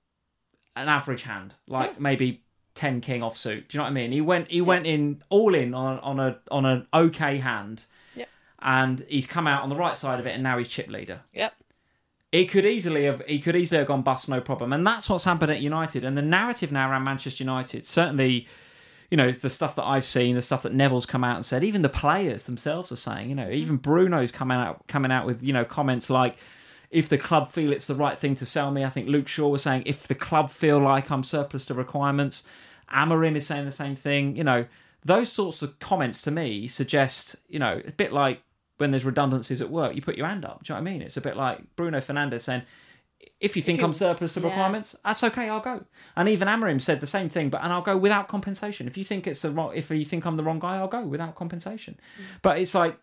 Speaker 1: an average hand, like yeah. maybe ten king offsuit. Do you know what I mean? He went he yeah. went in all in on on a on an okay hand,
Speaker 2: yeah.
Speaker 1: and he's come out on the right side of it, and now he's chip leader.
Speaker 2: Yep.
Speaker 1: It could easily have he could easily have gone bust, no problem, and that's what's happened at United. And the narrative now around Manchester United, certainly, you know, the stuff that I've seen, the stuff that Neville's come out and said, even the players themselves are saying, you know, even Bruno's coming out coming out with, you know, comments like, if the club feel it's the right thing to sell me. I think Luke Shaw was saying, if the club feel like I'm surplus to requirements. Amorim is saying the same thing. You know, those sorts of comments to me suggest, you know, a bit like when there's redundancies at work, you put your hand up. Do you know what I mean? It's a bit like Bruno Fernandes saying, if you think
Speaker 2: you-
Speaker 1: I'm surplus to
Speaker 2: yeah.
Speaker 1: requirements, that's okay. I'll go. And even Amorim said the same thing, but and I'll go without compensation. If you think it's the wrong, if you think I'm the wrong guy, I'll go without compensation.
Speaker 2: Mm.
Speaker 1: But it's like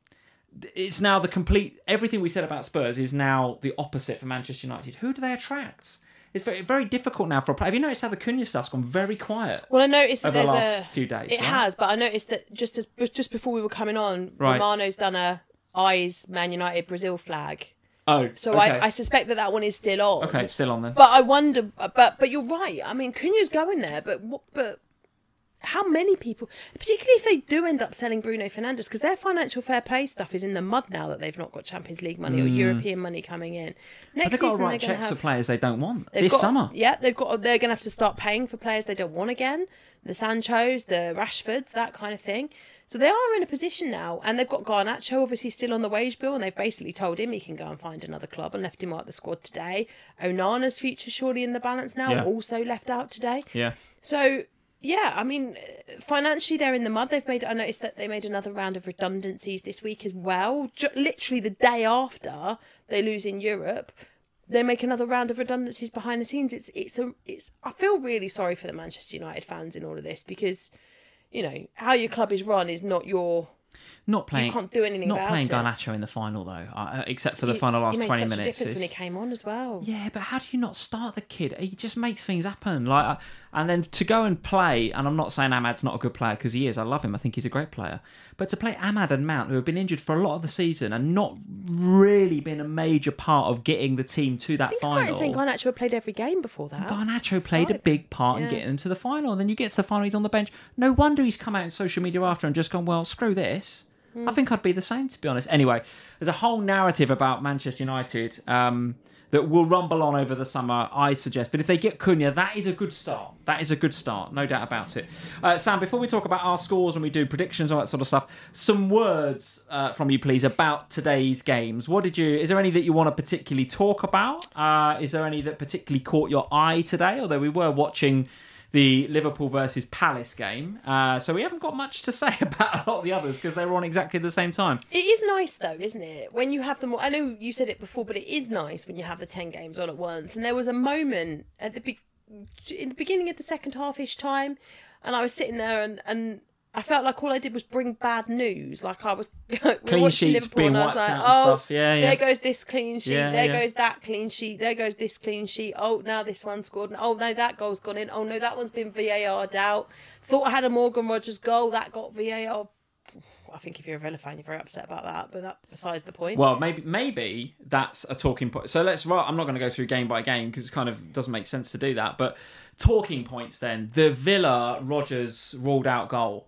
Speaker 1: it's now the complete. Everything we said about Spurs is now the opposite for Manchester United. Who do they attract? It's very very difficult now for a player. Have you noticed how the Cunha stuff's gone very quiet?
Speaker 2: Well, I noticed that
Speaker 1: over the
Speaker 2: there's
Speaker 1: last
Speaker 2: a
Speaker 1: few days.
Speaker 2: It
Speaker 1: right?
Speaker 2: has, but I noticed that just as just before we were coming on,
Speaker 1: Right.
Speaker 2: Romano's done a eyes Man United Brazil flag.
Speaker 1: Oh,
Speaker 2: So
Speaker 1: okay.
Speaker 2: I, I suspect that that one is still on.
Speaker 1: okay, it's still on then.
Speaker 2: But I wonder. But but you're right. I mean, Cunha's going there, but what? But how many people, particularly if they do end up selling Bruno Fernandes, because their financial fair play stuff is in the mud now that they've not got Champions League money or European money coming in.
Speaker 1: But
Speaker 2: Next
Speaker 1: they've got to
Speaker 2: season
Speaker 1: write
Speaker 2: they're going to
Speaker 1: checks
Speaker 2: have
Speaker 1: for players they don't want
Speaker 2: they've
Speaker 1: this
Speaker 2: got-
Speaker 1: summer.
Speaker 2: Yeah, they've got. They're going to have to start paying for players they don't want again. The Sanchos, the Rashfords, that kind of thing. So they are in a position now, and they've got Garnacho obviously still on the wage bill, and they've basically told him he can go and find another club and left him out the squad today. Onana's future surely in the balance now,
Speaker 1: Yeah.
Speaker 2: also left out today.
Speaker 1: Yeah.
Speaker 2: So yeah, I mean, financially they're in the mud. They've made. I noticed that they made another round of redundancies this week as well. Ju- literally the day after they lose in Europe, they make another round of redundancies behind the scenes. It's it's a it's. I feel really sorry for the Manchester United fans in all of this because, you know, how your club is run is not your.
Speaker 1: Not playing.
Speaker 2: You can't do anything
Speaker 1: Not
Speaker 2: about
Speaker 1: playing
Speaker 2: it.
Speaker 1: Garnacho in the final though, uh, except for the
Speaker 2: He-
Speaker 1: final last
Speaker 2: he made
Speaker 1: twenty
Speaker 2: such
Speaker 1: minutes.
Speaker 2: a difference when he
Speaker 1: It's-
Speaker 2: came on as well.
Speaker 1: Yeah, but how do you not start the kid? He just makes things happen. Like, uh, and then to go and play. And I'm not saying Ahmad's not a good player because he is. I love him. I think he's a great player. But to play Ahmad and Mount, who have been injured for a lot of the season and not really been a major part of getting the team to that
Speaker 2: I think I'm right
Speaker 1: final.
Speaker 2: in saying Garnacho had played every game before that.
Speaker 1: Garnacho played a
Speaker 2: Started-
Speaker 1: big part in
Speaker 2: yeah.
Speaker 1: getting them to the final. And then you get to the final, he's on the bench. No wonder he's come out in social media after and just gone, well, screw this. I think I'd be the same, to be honest. Anyway, there's a whole narrative about Manchester United um, that will rumble on over the summer, I suggest. But if they get Cunha, that is a good start. That is a good start, no doubt about it. Uh, Sam, before we talk about our scores and we do predictions, all that sort of stuff, some words uh, from you, please, about today's games. What did you? Is there any that you want to particularly talk about? Uh, is there any that particularly caught your eye today? Although we were watching the Liverpool versus Palace game. Uh, so we haven't got much to say about a lot of the others because they were on exactly the same time.
Speaker 2: It is nice though, isn't it? When you have them, I know you said it before, but it is nice when you have the ten games on at once. And there was a moment at the be- in the beginning of the second half-ish time, and I was sitting there and, and I felt like all I did was bring bad news. Like I was we were
Speaker 1: Clean
Speaker 2: watching
Speaker 1: sheets
Speaker 2: Liverpool
Speaker 1: being
Speaker 2: and I was
Speaker 1: wiped
Speaker 2: like,
Speaker 1: out and
Speaker 2: oh,
Speaker 1: stuff. Yeah, yeah.
Speaker 2: there goes this clean sheet.
Speaker 1: Yeah,
Speaker 2: there
Speaker 1: yeah.
Speaker 2: goes that clean sheet. There goes this clean sheet. Oh, now this one scored. Oh no, that goal's gone in. Oh no, that one's been V A R'd out. Thought I had a Morgan Rogers goal. That got V A R. I think if you're a Villa fan, you're very upset about that, but that's besides the point.
Speaker 1: Well, maybe maybe that's a talking point. So let's. I'm not going to go through game by game because it kind of doesn't make sense to do that. But talking points then. The Villa Rodgers ruled out goal.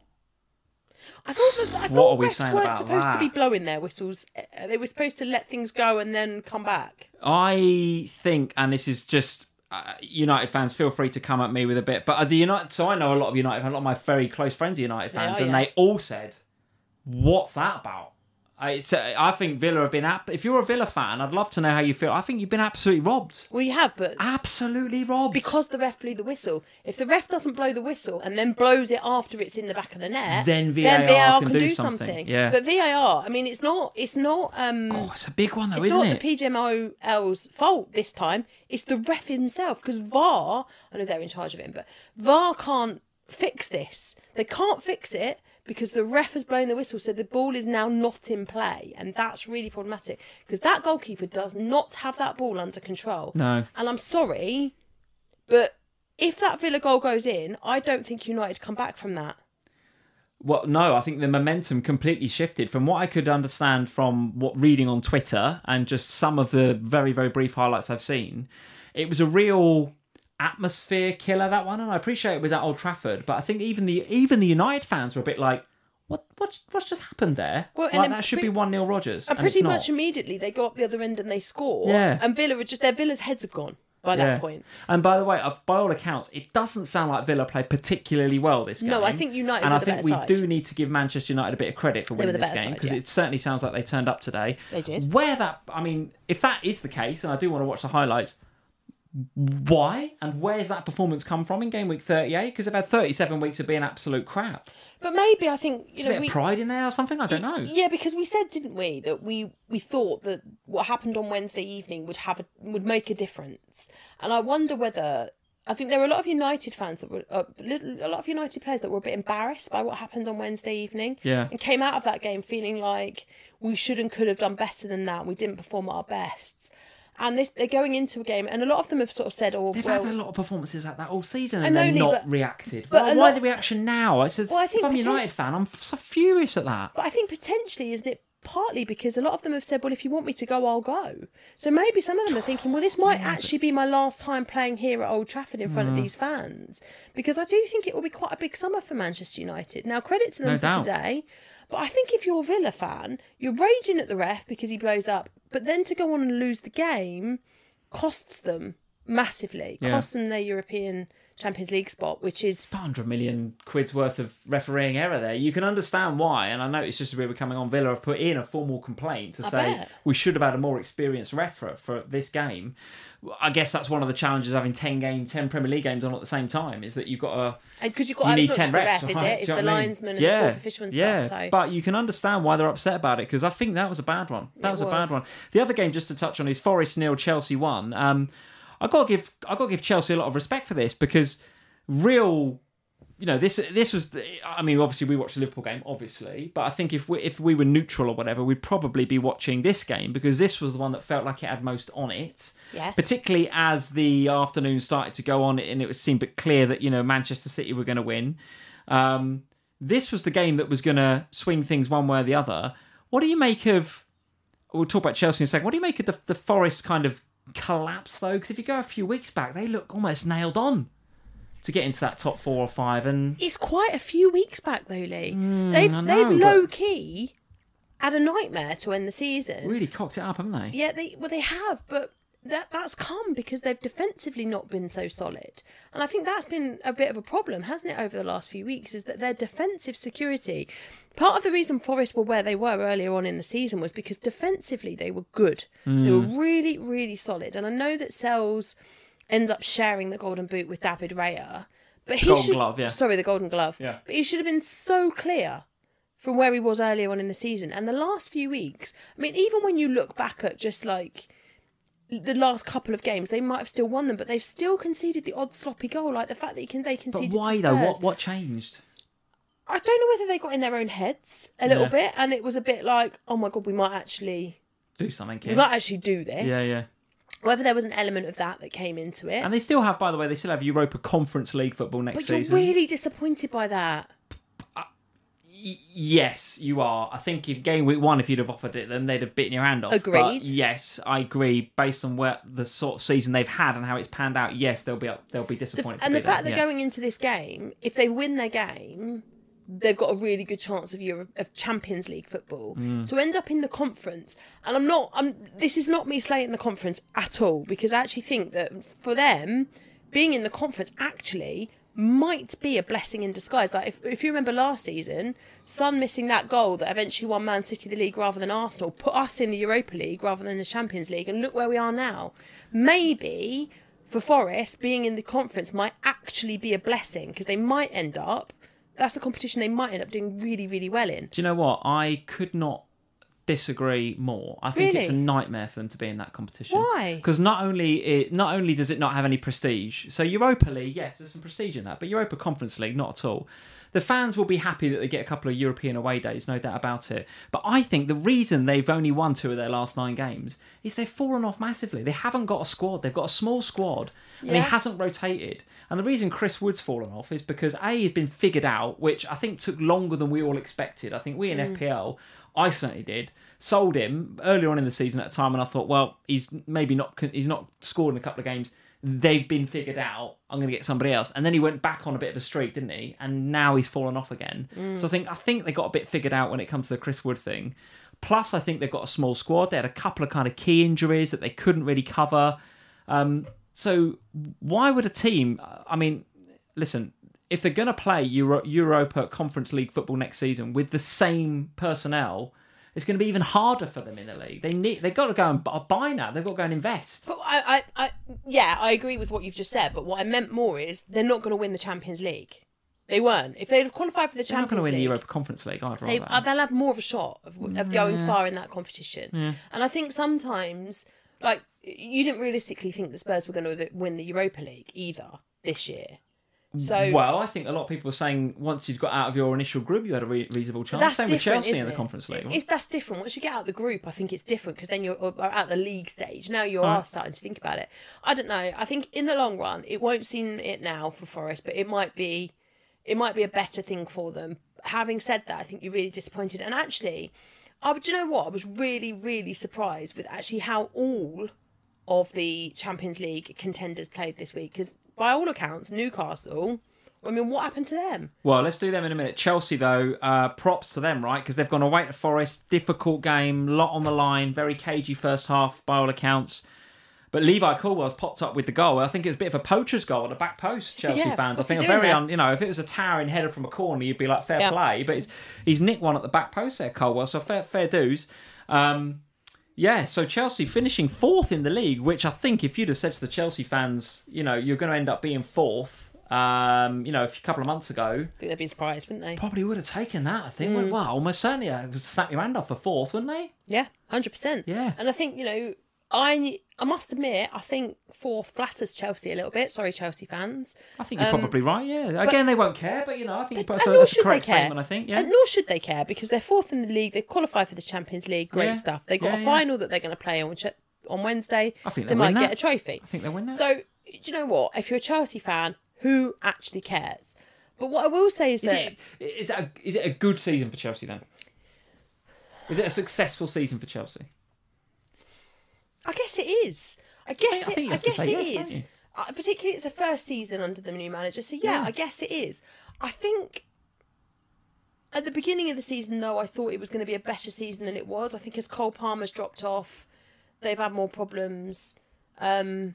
Speaker 2: I thought that I
Speaker 1: What
Speaker 2: thought
Speaker 1: are we
Speaker 2: refs
Speaker 1: saying
Speaker 2: weren't
Speaker 1: about
Speaker 2: supposed
Speaker 1: that?
Speaker 2: to be blowing their whistles. Uh, They were supposed to let things go and then come back.
Speaker 1: I think, and this is just uh, United fans, feel free to come at me with a bit. But are the United, so I know a lot of United, a lot of my very close friends are United fans,
Speaker 2: are,
Speaker 1: and
Speaker 2: yeah.
Speaker 1: they all said, "What's that about?" I, it's, uh, I think Villa have been. Ap- if you're a Villa fan, I'd love to know how you feel. I think you've been absolutely robbed.
Speaker 2: Well, you have, but
Speaker 1: Absolutely robbed.
Speaker 2: because the ref blew the whistle. If the ref doesn't blow the whistle and then blows it after it's in the back of the net,
Speaker 1: Then V A R can do something. Yeah.
Speaker 2: But V A R, I mean, it's not. It's not. Um,
Speaker 1: oh, it's a big one though,
Speaker 2: It's
Speaker 1: isn't
Speaker 2: not
Speaker 1: it?
Speaker 2: the P G M O L's fault this time. It's the ref himself because V A R, I know they're in charge of it, but V A R can't fix this. They can't fix it because the ref has blown the whistle, so the ball is now not in play, and that's really problematic because that goalkeeper does not have that ball under control.
Speaker 1: No.
Speaker 2: And I'm sorry, but if that Villa goal goes in, I don't think United come back from that.
Speaker 1: Well, no, I think the momentum completely shifted from what I could understand from what reading on Twitter and just some of the very, very brief highlights I've seen. It was a real atmosphere killer, that one, and I appreciate it was at Old Trafford, but I think even the even the United fans were a bit like, what what's, what's just happened there?
Speaker 2: Well, and
Speaker 1: like,
Speaker 2: then
Speaker 1: that should
Speaker 2: pre-
Speaker 1: be one nil Rodgers,
Speaker 2: And
Speaker 1: and it's
Speaker 2: pretty
Speaker 1: not.
Speaker 2: much immediately they go up the other end and they score.
Speaker 1: Yeah.
Speaker 2: And Villa are just their Villa's heads have gone by
Speaker 1: Yeah.
Speaker 2: that point.
Speaker 1: And by the way, of- by all accounts, it doesn't sound like Villa played particularly well this game.
Speaker 2: No, I think United
Speaker 1: and
Speaker 2: were
Speaker 1: I
Speaker 2: the
Speaker 1: think
Speaker 2: better
Speaker 1: we
Speaker 2: side.
Speaker 1: do need to give Manchester United a bit of credit for
Speaker 2: They were
Speaker 1: winning
Speaker 2: the
Speaker 1: this
Speaker 2: better
Speaker 1: game
Speaker 2: side,
Speaker 1: because
Speaker 2: yeah.
Speaker 1: it certainly sounds like they turned up today.
Speaker 2: They did.
Speaker 1: Where that, I mean, if that is the case, and I do want to watch the highlights, why and where's that performance come from in game week thirty-eight? Because they've had thirty-seven weeks of being absolute crap.
Speaker 2: But maybe I think you
Speaker 1: Is
Speaker 2: know
Speaker 1: a bit
Speaker 2: we,
Speaker 1: of pride in there or something. I don't know.
Speaker 2: Yeah, because we said, didn't we, that we we thought that what happened on Wednesday evening would have a, would make a difference, and I wonder whether. I think there were a lot of United fans that were uh, a lot of United players that were a bit embarrassed by what happened on Wednesday evening,
Speaker 1: Yeah.
Speaker 2: and came out of that game feeling like we should and could have done better than that. We didn't perform at our best. And this, they're going into a game, and a lot of them have sort of said, "Oh,
Speaker 1: They've
Speaker 2: well,
Speaker 1: had a lot of performances like that all season,
Speaker 2: I
Speaker 1: and
Speaker 2: know,
Speaker 1: they're
Speaker 2: Lee,
Speaker 1: not
Speaker 2: but-
Speaker 1: reacted.
Speaker 2: but
Speaker 1: Why,
Speaker 2: a
Speaker 1: why
Speaker 2: lot-
Speaker 1: the reaction now? It says,
Speaker 2: Well, I think
Speaker 1: if I'm a
Speaker 2: poten-
Speaker 1: United fan, I'm so furious at that.
Speaker 2: But I think potentially, isn't it partly because a lot of them have said, well, if you want me to go, I'll go. So maybe some of them are thinking, well, this might actually be my last time playing here at Old Trafford in front
Speaker 1: Mm.
Speaker 2: of these fans. Because I do think it will be quite a big summer for Manchester United. Now, credit to them
Speaker 1: No
Speaker 2: for
Speaker 1: doubt.
Speaker 2: today. But I think if you're a Villa fan, you're raging at the ref because he blows up. But then to go on and lose the game costs them massively.
Speaker 1: Yeah.
Speaker 2: Costs them their European Champions League spot, which is...
Speaker 1: one hundred million quid's worth of refereeing error there. You can understand why, and I noticed just as we were coming on, Villa have put in a formal complaint to
Speaker 2: I
Speaker 1: say
Speaker 2: bet.
Speaker 1: we should have had a more experienced ref for, for this game. I guess that's one of the challenges of having ten game, ten Premier League games on at the same time, is that you've got to...
Speaker 2: Because you've got
Speaker 1: You
Speaker 2: it's
Speaker 1: need
Speaker 2: not
Speaker 1: ten
Speaker 2: just the
Speaker 1: reps,
Speaker 2: ref, is
Speaker 1: right?
Speaker 2: it?
Speaker 1: Do
Speaker 2: It's
Speaker 1: you know
Speaker 2: the
Speaker 1: what I mean?
Speaker 2: linesman and
Speaker 1: yeah,
Speaker 2: the fourth official and
Speaker 1: yeah.
Speaker 2: stuff. So.
Speaker 1: But you can understand why they're upset about it, because I think that was a bad one. That
Speaker 2: It
Speaker 1: was, a
Speaker 2: was.
Speaker 1: bad one. The other game, just to touch on, is Forest nil, Chelsea one. Um, I got to give I got to give Chelsea a lot of respect for this, because real, you know, this this was. I mean, obviously we watched the Liverpool game, obviously, but I think if we if we were neutral or whatever, we'd probably be watching this game, because this was the one that felt like it had most on it.
Speaker 2: Yes.
Speaker 1: Particularly as the afternoon started to go on, and it was seemed but clear that, you know, Manchester City were going to win. Um, this was the game that was going to swing things one way or the other. What do you make of? We'll talk about Chelsea in a second. What do you make of the, the Forest kind of collapse, though? Because if you go a few weeks back, they look almost nailed on to get into that top four or five. And
Speaker 2: It's quite a few weeks back, though, Lee.
Speaker 1: Mm,
Speaker 2: they've
Speaker 1: I know,
Speaker 2: they've
Speaker 1: but-
Speaker 2: low key had a nightmare to end the season.
Speaker 1: really cocked it up, haven't they?
Speaker 2: Yeah, they well they have, but that that's come because they've defensively not been so solid, and I think that's been a bit of a problem, hasn't it, over the last few weeks? Is that their defensive security. Part of the reason Forest were where they were earlier on in the season was because defensively they were good. They were really, really solid, and I know that Sells ends up sharing the Golden Boot with David Raya, but he
Speaker 1: Golden
Speaker 2: should,
Speaker 1: Glove, yeah.
Speaker 2: Sorry, the Golden Glove.
Speaker 1: Yeah.
Speaker 2: But he should have been so clear from where he was earlier on in the season. And the last few weeks, I mean, even when you look back at just like the last couple of games, they might have still won them, but they've still conceded the odd sloppy goal. Like the fact that you can, they
Speaker 1: But
Speaker 2: conceded
Speaker 1: why,
Speaker 2: to
Speaker 1: though?
Speaker 2: Spurs.
Speaker 1: What, what changed?
Speaker 2: I don't know whether they got in their own heads a little
Speaker 1: Yeah.
Speaker 2: bit, and it was a bit like, oh my God, we might actually,
Speaker 1: Do something,
Speaker 2: we
Speaker 1: kid.
Speaker 2: might actually do this.
Speaker 1: Yeah, yeah.
Speaker 2: Whether there was an element of that that came into it.
Speaker 1: And they still have, by the way, they still have Europa Conference League football next
Speaker 2: but you're
Speaker 1: season.
Speaker 2: really disappointed by that.
Speaker 1: Y- yes, you are. I think if game week one, if you'd have offered it them, they'd have bitten your hand off.
Speaker 2: Agreed.
Speaker 1: But yes, I agree. Based on where the sort of season they've had and how it's panned out, yes, they'll be up, they'll be
Speaker 2: The,
Speaker 1: disappointed.
Speaker 2: and
Speaker 1: to
Speaker 2: the
Speaker 1: be
Speaker 2: fact
Speaker 1: there.
Speaker 2: that
Speaker 1: yeah.
Speaker 2: going into this game, if they win their game, they've got a really good chance of Euro- of Champions League football
Speaker 1: Mm.
Speaker 2: to end up in the conference. And I'm not. I'm. This is not me slating the conference at all, because I actually think that for them, being in the conference actually might be a blessing in disguise. Like if, if you remember last season, Son missing that goal that eventually won Man City the league rather than Arsenal, put us in the Europa League rather than the Champions League, and look where we are now. Maybe for Forest, being in the conference might actually be a blessing, because they might end up, that's a competition they might end up doing really, really well in.
Speaker 1: Do you know what? I could not disagree more. I think it's a
Speaker 2: Really?
Speaker 1: nightmare for them to be in that competition.
Speaker 2: Why?
Speaker 1: Because not only it, not only does it not have any prestige. So Europa League, yes, there's some prestige in that, but Europa Conference League, not at all. The fans will be happy that they get a couple of European away days, no doubt about it. But I think the reason they've only won two of their last nine games is they've fallen off massively. They haven't got a squad. They've got a small squad, and he
Speaker 2: Yeah.
Speaker 1: hasn't rotated. And the reason Chris Wood's fallen off is because A, he's been figured out, which I think took longer than we all expected. I think we in F P L, I certainly did, sold him earlier on in the season at a time, and I thought, well, he's maybe not he's not scored in a couple of games. They've been figured out. I'm going to get somebody else. And then he went back on a bit of a streak, didn't he? And now he's fallen off again. So I think I think they got a bit figured out when it comes to the Chris Wood thing. Plus, I think they've got a small squad. They had a couple of kind of key injuries that they couldn't really cover. Um, so why would a team? I mean, listen. If they're going to play Euro- Europa Conference League football next season with the same personnel, it's going to be even harder for them in the league. They need, they've got to go and bu- buy now. They've got to go and invest.
Speaker 2: But I, I, I, yeah, I agree with what you've just said, but what I meant more is they're not going to win the Champions League. They weren't. If they'd have qualified for the
Speaker 1: They're not
Speaker 2: Champions
Speaker 1: going to win
Speaker 2: League,
Speaker 1: the Europa Conference League. I'd
Speaker 2: they,
Speaker 1: rather.
Speaker 2: uh, they'll have more of a shot of, of going
Speaker 1: Yeah.
Speaker 2: far in that competition.
Speaker 1: Yeah.
Speaker 2: And I think sometimes, like, you didn't realistically think the Spurs were going to win the Europa League either this year. So
Speaker 1: Well, I think a lot of people are saying once you've got out of your initial group, you had a re- reasonable chance.
Speaker 2: that's
Speaker 1: Same with
Speaker 2: different,
Speaker 1: Chelsea
Speaker 2: isn't
Speaker 1: in the
Speaker 2: it?
Speaker 1: Conference League.
Speaker 2: It's, that's different. Once you get out of the group, I think it's different because then you're or at the league stage. Now you are
Speaker 1: Right.
Speaker 2: starting to think about it. I don't know. I think in the long run, it won't seem it now for Forest, but it might be, it might be a better thing for them. Having said that, I think you're really disappointed. And actually, I do you know what? I was really, really surprised with actually how all of the Champions League contenders played this week. Because by all accounts, Newcastle. I mean, what happened to them?
Speaker 1: Well, let's do them in a minute. Chelsea, though, uh, props to them, right? Because they've gone away to Forest. Difficult game, lot on the line. Very cagey first half, by all accounts. But Levi Colwell's popped up with the goal. I think it was a bit of a poacher's goal at the back post, Chelsea
Speaker 2: Yeah,
Speaker 1: fans. I
Speaker 2: what's he
Speaker 1: think a
Speaker 2: doing
Speaker 1: very,
Speaker 2: there?
Speaker 1: un, you know, if it was a towering header from a corner, you'd be like, fair
Speaker 2: Yeah.
Speaker 1: play. But he's, he's nicked one at the back post there, Colwell. So fair, fair dues. Um, yeah, so Chelsea finishing fourth in the league, which I think if you'd have said to the Chelsea fans, you know, you're going to end up being fourth, um, you know, a few- couple of months ago,
Speaker 2: I think they'd be surprised, wouldn't they?
Speaker 1: probably would have taken that, I think.
Speaker 2: Mm.
Speaker 1: Well, almost certainly uh, snap your hand off for fourth, wouldn't they?
Speaker 2: Yeah, hundred percent.
Speaker 1: Yeah.
Speaker 2: And I think you know, I I must admit, I think fourth flatters Chelsea a little bit. Sorry, Chelsea fans.
Speaker 1: I think you're
Speaker 2: Um,
Speaker 1: probably right, yeah. Again, they won't care, but, you know, I think
Speaker 2: And
Speaker 1: that's a,
Speaker 2: nor
Speaker 1: that's a
Speaker 2: should they
Speaker 1: correct
Speaker 2: care.
Speaker 1: statement, I think, yeah.
Speaker 2: And nor should they care because they're fourth in the league. They qualify for the Champions League. Great
Speaker 1: Yeah.
Speaker 2: stuff. They've got
Speaker 1: Yeah,
Speaker 2: a
Speaker 1: yeah.
Speaker 2: final that they're going to play on which, on Wednesday.
Speaker 1: I think
Speaker 2: they
Speaker 1: they'll win
Speaker 2: might
Speaker 1: that.
Speaker 2: get a trophy.
Speaker 1: I think they'll win that.
Speaker 2: So do you know what? If you're a Chelsea fan, who actually cares? But what I will say is,
Speaker 1: Is
Speaker 2: that
Speaker 1: it, is, it a, is it a good season for Chelsea, then? Is it a successful season for Chelsea?
Speaker 2: I guess it is. I guess
Speaker 1: I
Speaker 2: it,
Speaker 1: think you
Speaker 2: I
Speaker 1: have to
Speaker 2: guess
Speaker 1: say
Speaker 2: it
Speaker 1: yes, don't
Speaker 2: is.
Speaker 1: you?
Speaker 2: Uh, particularly, it's the first season under the new manager, so yeah,
Speaker 1: Yeah.
Speaker 2: I guess it is. I think at the beginning of the season, though, I thought it was going to be a better season than it was. I think as Cole Palmer's dropped off, they've had more problems. Um,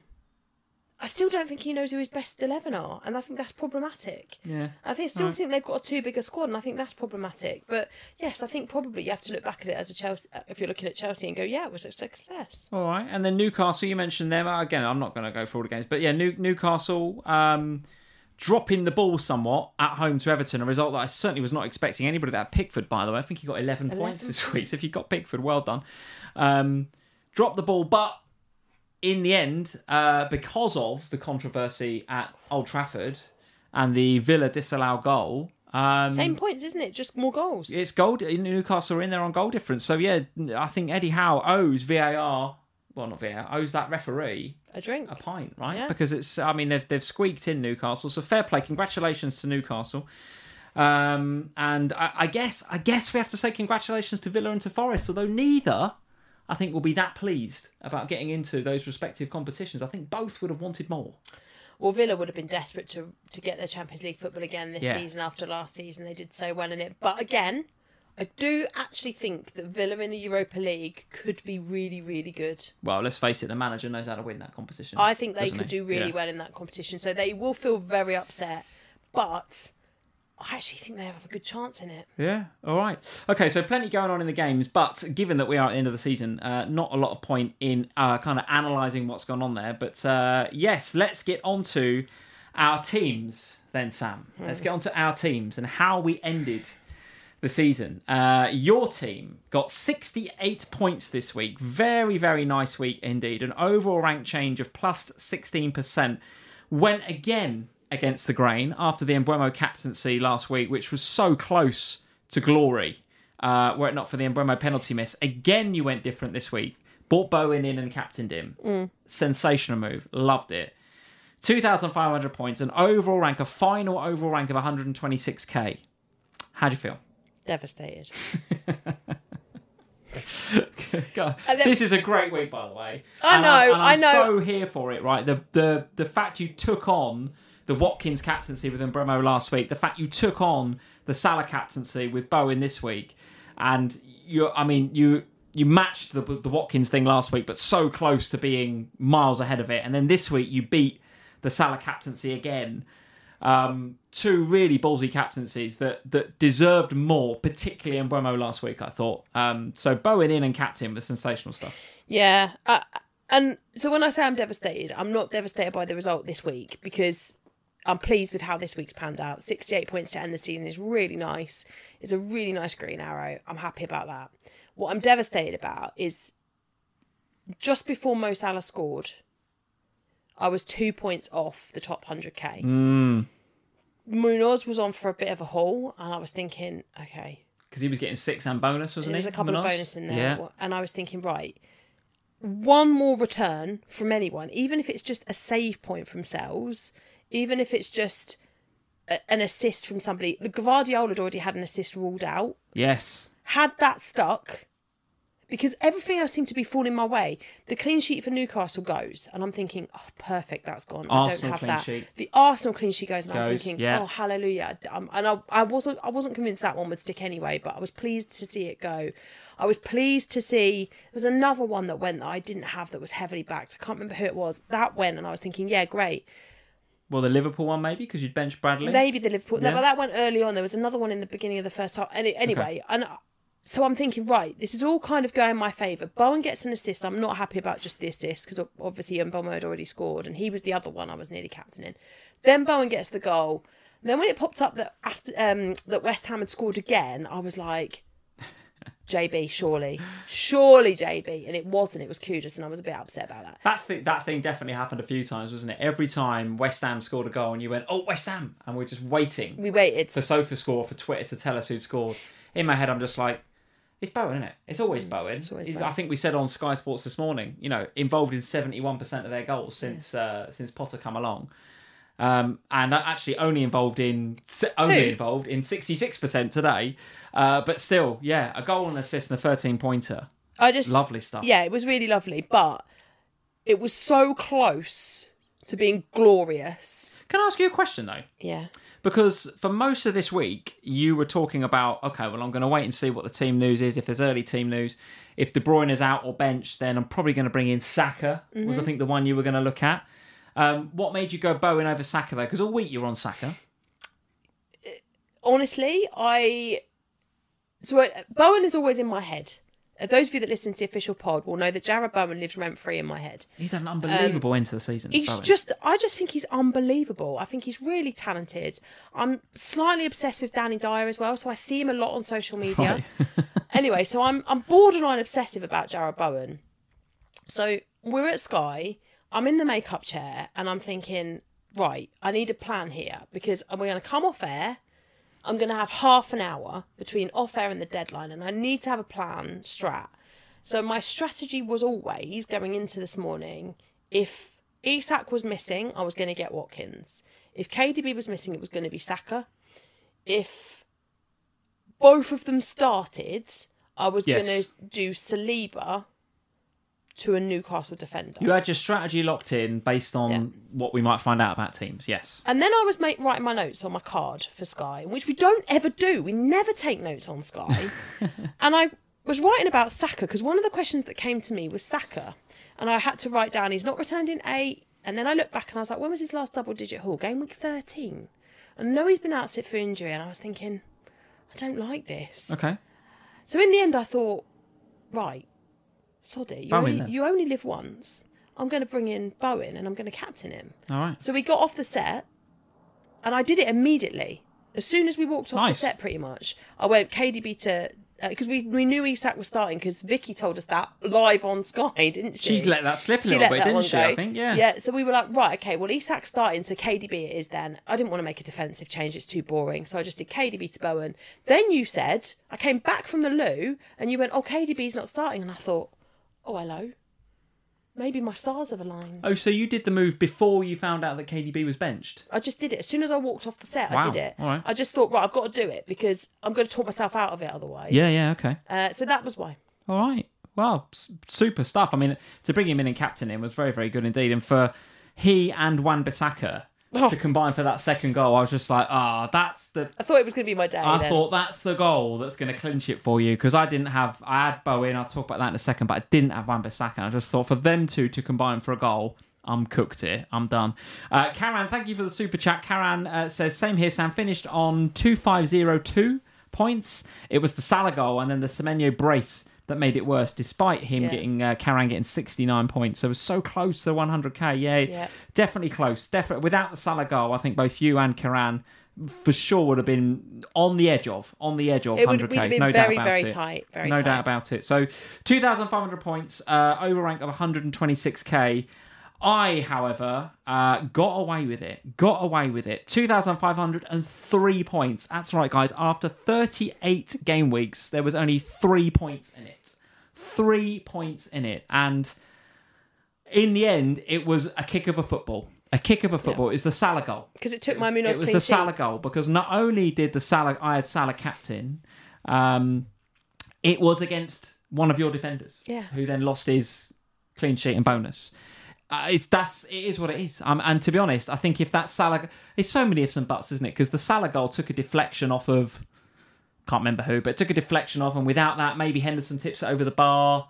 Speaker 2: I still don't think he knows who his best eleven are, and I think that's problematic.
Speaker 1: Yeah.
Speaker 2: I think still
Speaker 1: Right.
Speaker 2: think they've got a too big a squad, and I think that's problematic. But yes, I think probably you have to look back at it as a Chelsea, if you're looking at Chelsea, and go, yeah, it was a success.
Speaker 1: All right, and then Newcastle, you mentioned them. Again, I'm not going to go through all the games, but yeah, New, Newcastle um, dropping the ball somewhat at home to Everton, a result that I certainly was not expecting. Anybody that had Pickford, by the way, I think he got eleven, points
Speaker 2: eleven
Speaker 1: this week. So if you got Pickford, well done. Um, dropped the ball, but in the end, uh, because of the controversy at Old Trafford and the Villa disallowed goal, um,
Speaker 2: Same points, isn't it? Just more goals.
Speaker 1: it's goal. Newcastle are in there on goal difference. So yeah, I think Eddie Howe owes V A R, well not V A R, owes that referee
Speaker 2: A drink.
Speaker 1: a pint, right?
Speaker 2: Yeah.
Speaker 1: Because it's, I mean, they've they've squeaked in Newcastle, so fair play. Congratulations to Newcastle. Um, and I, I guess I guess we have to say congratulations to Villa and to Forest, although neither, I think, will be that pleased about getting into those respective competitions. I think both would have wanted more.
Speaker 2: Well, Villa would have been desperate to to get their Champions League football again this
Speaker 1: Yeah.
Speaker 2: season after last season. They did so well in it. But again, I do actually think that Villa in the Europa League could be really, really good.
Speaker 1: Well, let's face it, the manager knows how to win that competition.
Speaker 2: I think they
Speaker 1: doesn't
Speaker 2: could
Speaker 1: he?
Speaker 2: do really
Speaker 1: Yeah.
Speaker 2: well in that competition. So they will feel very upset. But I actually think they have a good chance in it.
Speaker 1: Yeah, all right. Okay, so plenty going on in the games, but given that we are at the end of the season, uh, not a lot of point in uh, kind of analysing what's gone on there. But uh, yes, let's get on to our teams then, Sam. Let's get on to our teams and how we ended the season. Uh, your team got sixty-eight points this week. Very, very nice week indeed. An overall rank change of plus sixteen percent. Went again against the grain after the Mbeumo captaincy last week, which was so close to glory, uh, were it not for the Mbeumo penalty miss. Again, you went different this week. Brought Bowen in and captained him.
Speaker 2: Mm.
Speaker 1: Sensational move. Loved it. two thousand five hundred points, an overall rank, a final overall rank of one hundred twenty-six k. How'd you feel?
Speaker 2: Devastated.
Speaker 1: God,
Speaker 2: And then-
Speaker 1: this is a great week, by the way.
Speaker 2: I
Speaker 1: And
Speaker 2: know,
Speaker 1: I'm, and I'm
Speaker 2: I know.
Speaker 1: so here for it, right? The the the fact you took on the Watkins captaincy with Mbeumo last week, the fact you took on the Salah captaincy with Bowen this week, and you, I mean, you you matched the the Watkins thing last week, but so close to being miles ahead of it, and then this week you beat the Salah captaincy again. Um, two really ballsy captaincies that that deserved more, particularly Mbeumo last week, I thought. Um, so Bowen in and captain was sensational stuff.
Speaker 2: Yeah. Uh, And so when I say I'm devastated, I'm not devastated by the result this week because I'm pleased with how this week's panned out. sixty-eight points to end the season is really nice. It's a really nice green arrow. I'm happy about that. What I'm devastated about is just before Mo Salah scored, I was two points off the top one hundred k.
Speaker 1: Mm.
Speaker 2: Munoz was on for a bit of a haul, and I was thinking, okay.
Speaker 1: Because he was getting six and bonus, wasn't
Speaker 2: There
Speaker 1: he?
Speaker 2: was a couple
Speaker 1: Munoz?
Speaker 2: of bonus in there.
Speaker 1: Yeah.
Speaker 2: And I was thinking, right, one more return from anyone, even if it's just a save point from Sells, even if it's just a, an assist from somebody. Gvardiol had already had an assist ruled out.
Speaker 1: Yes.
Speaker 2: Had that stuck, because everything else seemed to be falling my way. The clean sheet for Newcastle goes, and I'm thinking, oh, perfect, that's gone.
Speaker 1: Arsenal
Speaker 2: I don't have
Speaker 1: clean
Speaker 2: that.
Speaker 1: sheet.
Speaker 2: The Arsenal clean sheet goes, and
Speaker 1: Goes,
Speaker 2: I'm thinking,
Speaker 1: yeah.
Speaker 2: oh, hallelujah. Um, and I, I wasn't, I wasn't convinced that one would stick anyway, but I was pleased to see it go. I was pleased to see there was another one that went that I didn't have that was heavily backed. I can't remember who it was. That went, and I was thinking, yeah, great.
Speaker 1: Well, the Liverpool one maybe because you'd bench Bradley.
Speaker 2: Maybe the Liverpool.
Speaker 1: Yeah.
Speaker 2: No, but that went early on. There was another one in the beginning of the first half. Any, anyway,
Speaker 1: Okay.
Speaker 2: and. So I'm thinking, right, this is all kind of going in my favour. Bowen gets an assist. I'm not happy about just the assist because obviously Mboma had already scored and he was the other one I was nearly captaining. Then Bowen gets the goal. Then when it popped up that Ast- um, that West Ham had scored again, I was like, J B, surely. Surely J B. And it wasn't. It was Kudus and I was a bit upset about that.
Speaker 1: That thing, that thing definitely happened a few times, wasn't it? Every time West Ham scored a goal and you went, oh, West Ham. And we're just waiting
Speaker 2: We waited.
Speaker 1: for SofaScore, for Twitter to tell us who'd scored. In my head, I'm just like, it's Bowen, isn't it? It's always Bowen.
Speaker 2: It's always
Speaker 1: He's-
Speaker 2: Bowen.
Speaker 1: I think we said on Sky Sports this morning, you know, involved in seventy-one percent of their goals since uh, since Potter come along. Um, and actually only involved in only
Speaker 2: Two.
Speaker 1: involved in sixty-six percent today. Uh, but still, yeah, a goal and assist and a thirteen-pointer.
Speaker 2: I just
Speaker 1: Lovely stuff.
Speaker 2: Yeah, it was really lovely, but it was so close to being glorious.
Speaker 1: Can I ask you a question, though?
Speaker 2: Yeah.
Speaker 1: Because for most of this week, you were talking about, okay, well, I'm going to wait and see what the team news is, if there's early team news. If De Bruyne is out or benched, then I'm probably going to bring in Saka,
Speaker 2: Mm-hmm.
Speaker 1: was I think the one you were going to look at. Um, what made you go Bowen over Saka, though? Because all week you were on Saka.
Speaker 2: Honestly, I... So uh, Bowen is always in my head. Uh, those of you that listen to the official pod will know that Jarrod Bowen lives rent-free in my head.
Speaker 1: He's had an unbelievable end to the season.
Speaker 2: He's
Speaker 1: Bowen.
Speaker 2: just, I just think he's unbelievable. I think he's really talented. I'm slightly obsessed with Danny Dyer as well, so I see him a lot on social media. Anyway, so I'm I'm borderline obsessive about Jarrod Bowen. So we're at Sky, I'm in the makeup chair, and I'm thinking, right, I need a plan here because we're going to come off air. I'm going to have half an hour between off air and the deadline, and I need to have a plan, strat. So my strategy was always going into this morning, if Isak was missing, I was going to get Watkins. If K D B was missing, it was going to be Saka. If both of them started, I was
Speaker 1: Yes.
Speaker 2: going to do Saliba to a Newcastle defender.
Speaker 1: You had your strategy locked in based on
Speaker 2: Yeah.
Speaker 1: what we might find out about teams, yes.
Speaker 2: And then I was make, writing my notes on my card for Sky, which we don't ever do. We never take notes on Sky. And I was writing about Saka because one of the questions that came to me was Saka. And I had to write down, he's not returned in eight. And then I looked back and I was like, when was his last double-digit haul? Game week thirteen. And I know he's been out sick for injury. And I was thinking, I don't like this.
Speaker 1: Okay.
Speaker 2: So in the end, I thought, right, sod it. You,
Speaker 1: Bowen
Speaker 2: only,
Speaker 1: then.
Speaker 2: you only live once. I'm going to bring in Bowen and I'm going to captain him.
Speaker 1: All right.
Speaker 2: So we got off the set and I did it immediately. As soon as we walked off
Speaker 1: Nice.
Speaker 2: the set, pretty much, I went K D B to... Because uh, we, we knew Isak was starting because Vicky told us that live on Sky, didn't she?
Speaker 1: She let that slip a
Speaker 2: She
Speaker 1: little
Speaker 2: let
Speaker 1: bit,
Speaker 2: that
Speaker 1: didn't
Speaker 2: one
Speaker 1: she?
Speaker 2: go.
Speaker 1: I think, yeah.
Speaker 2: Yeah, so we were like, right, okay, well, Isak's starting, so K D B it is then. I didn't want to make a defensive change, it's too boring. So I just did K D B to Bowen. Then you said, I came back from the loo and you went, oh, K D B's not starting. And I thought, oh, hello. Maybe my stars have aligned.
Speaker 1: Oh, so you did the move before you found out that K D B was benched?
Speaker 2: I just did it. As soon as I walked off the set, I
Speaker 1: Wow,
Speaker 2: did it.
Speaker 1: all right.
Speaker 2: I just thought, right, I've got to do it because I'm going to talk myself out of it otherwise.
Speaker 1: Yeah, yeah, okay.
Speaker 2: Uh, so that was why.
Speaker 1: All right. Well, s- super stuff. I mean, to bring him in and captain him was very, very good indeed. And for he and Wan-Bissaka
Speaker 2: Oh.
Speaker 1: to combine for that second goal, I was just like, ah, that's the...
Speaker 2: I thought it was going to be my day
Speaker 1: I
Speaker 2: then.
Speaker 1: thought that's the goal that's going to clinch it for you because I didn't have... I had Bowen, I'll talk about that in a second, but I didn't have Wan-Bissaka. I just thought for them two to combine for a goal, I'm cooked here. I'm done. Uh, Karan, thank you for the super chat. Karan uh, says, same here, Sam. Finished on two five zero two points. It was the Salah goal and then the Semenyo brace that made it worse, despite him
Speaker 2: Yeah.
Speaker 1: getting uh, Karan getting sixty-nine points. So it was so close to one hundred k. Yeah,
Speaker 2: Yeah.
Speaker 1: definitely close. Definitely without the Salah goal, I think both you and Karan for sure would have been on the edge of on the edge of
Speaker 2: It would,
Speaker 1: one hundred
Speaker 2: would
Speaker 1: k.
Speaker 2: have been
Speaker 1: No
Speaker 2: very,
Speaker 1: doubt about
Speaker 2: very
Speaker 1: it.
Speaker 2: tight. Very
Speaker 1: no
Speaker 2: tight.
Speaker 1: doubt about it. So two thousand five hundred points, uh, over rank of one hundred twenty-six k. I, however, uh, got away with it. Got away with it. two thousand five hundred three points. That's right, guys. After thirty-eight game weeks, there was only three points in it. Three points in it. And in the end, it was a kick of a football. A kick of a football. It's the Salah goal.
Speaker 2: Because it took
Speaker 1: It
Speaker 2: my
Speaker 1: was,
Speaker 2: Munoz
Speaker 1: it was
Speaker 2: clean
Speaker 1: the
Speaker 2: sheet.
Speaker 1: Salah goal, because not only did the Salah, I had Salah captain, um, it was against one of your defenders,
Speaker 2: Yeah.
Speaker 1: who then lost his clean sheet and bonus. Uh, it's that's it is what it is. Um, and to be honest, I think if that Salah, it's so many ifs and buts, isn't it? Because the Salah goal took a deflection off of, can't remember who, but it took a deflection off, and without that, maybe Henderson tips it over the bar.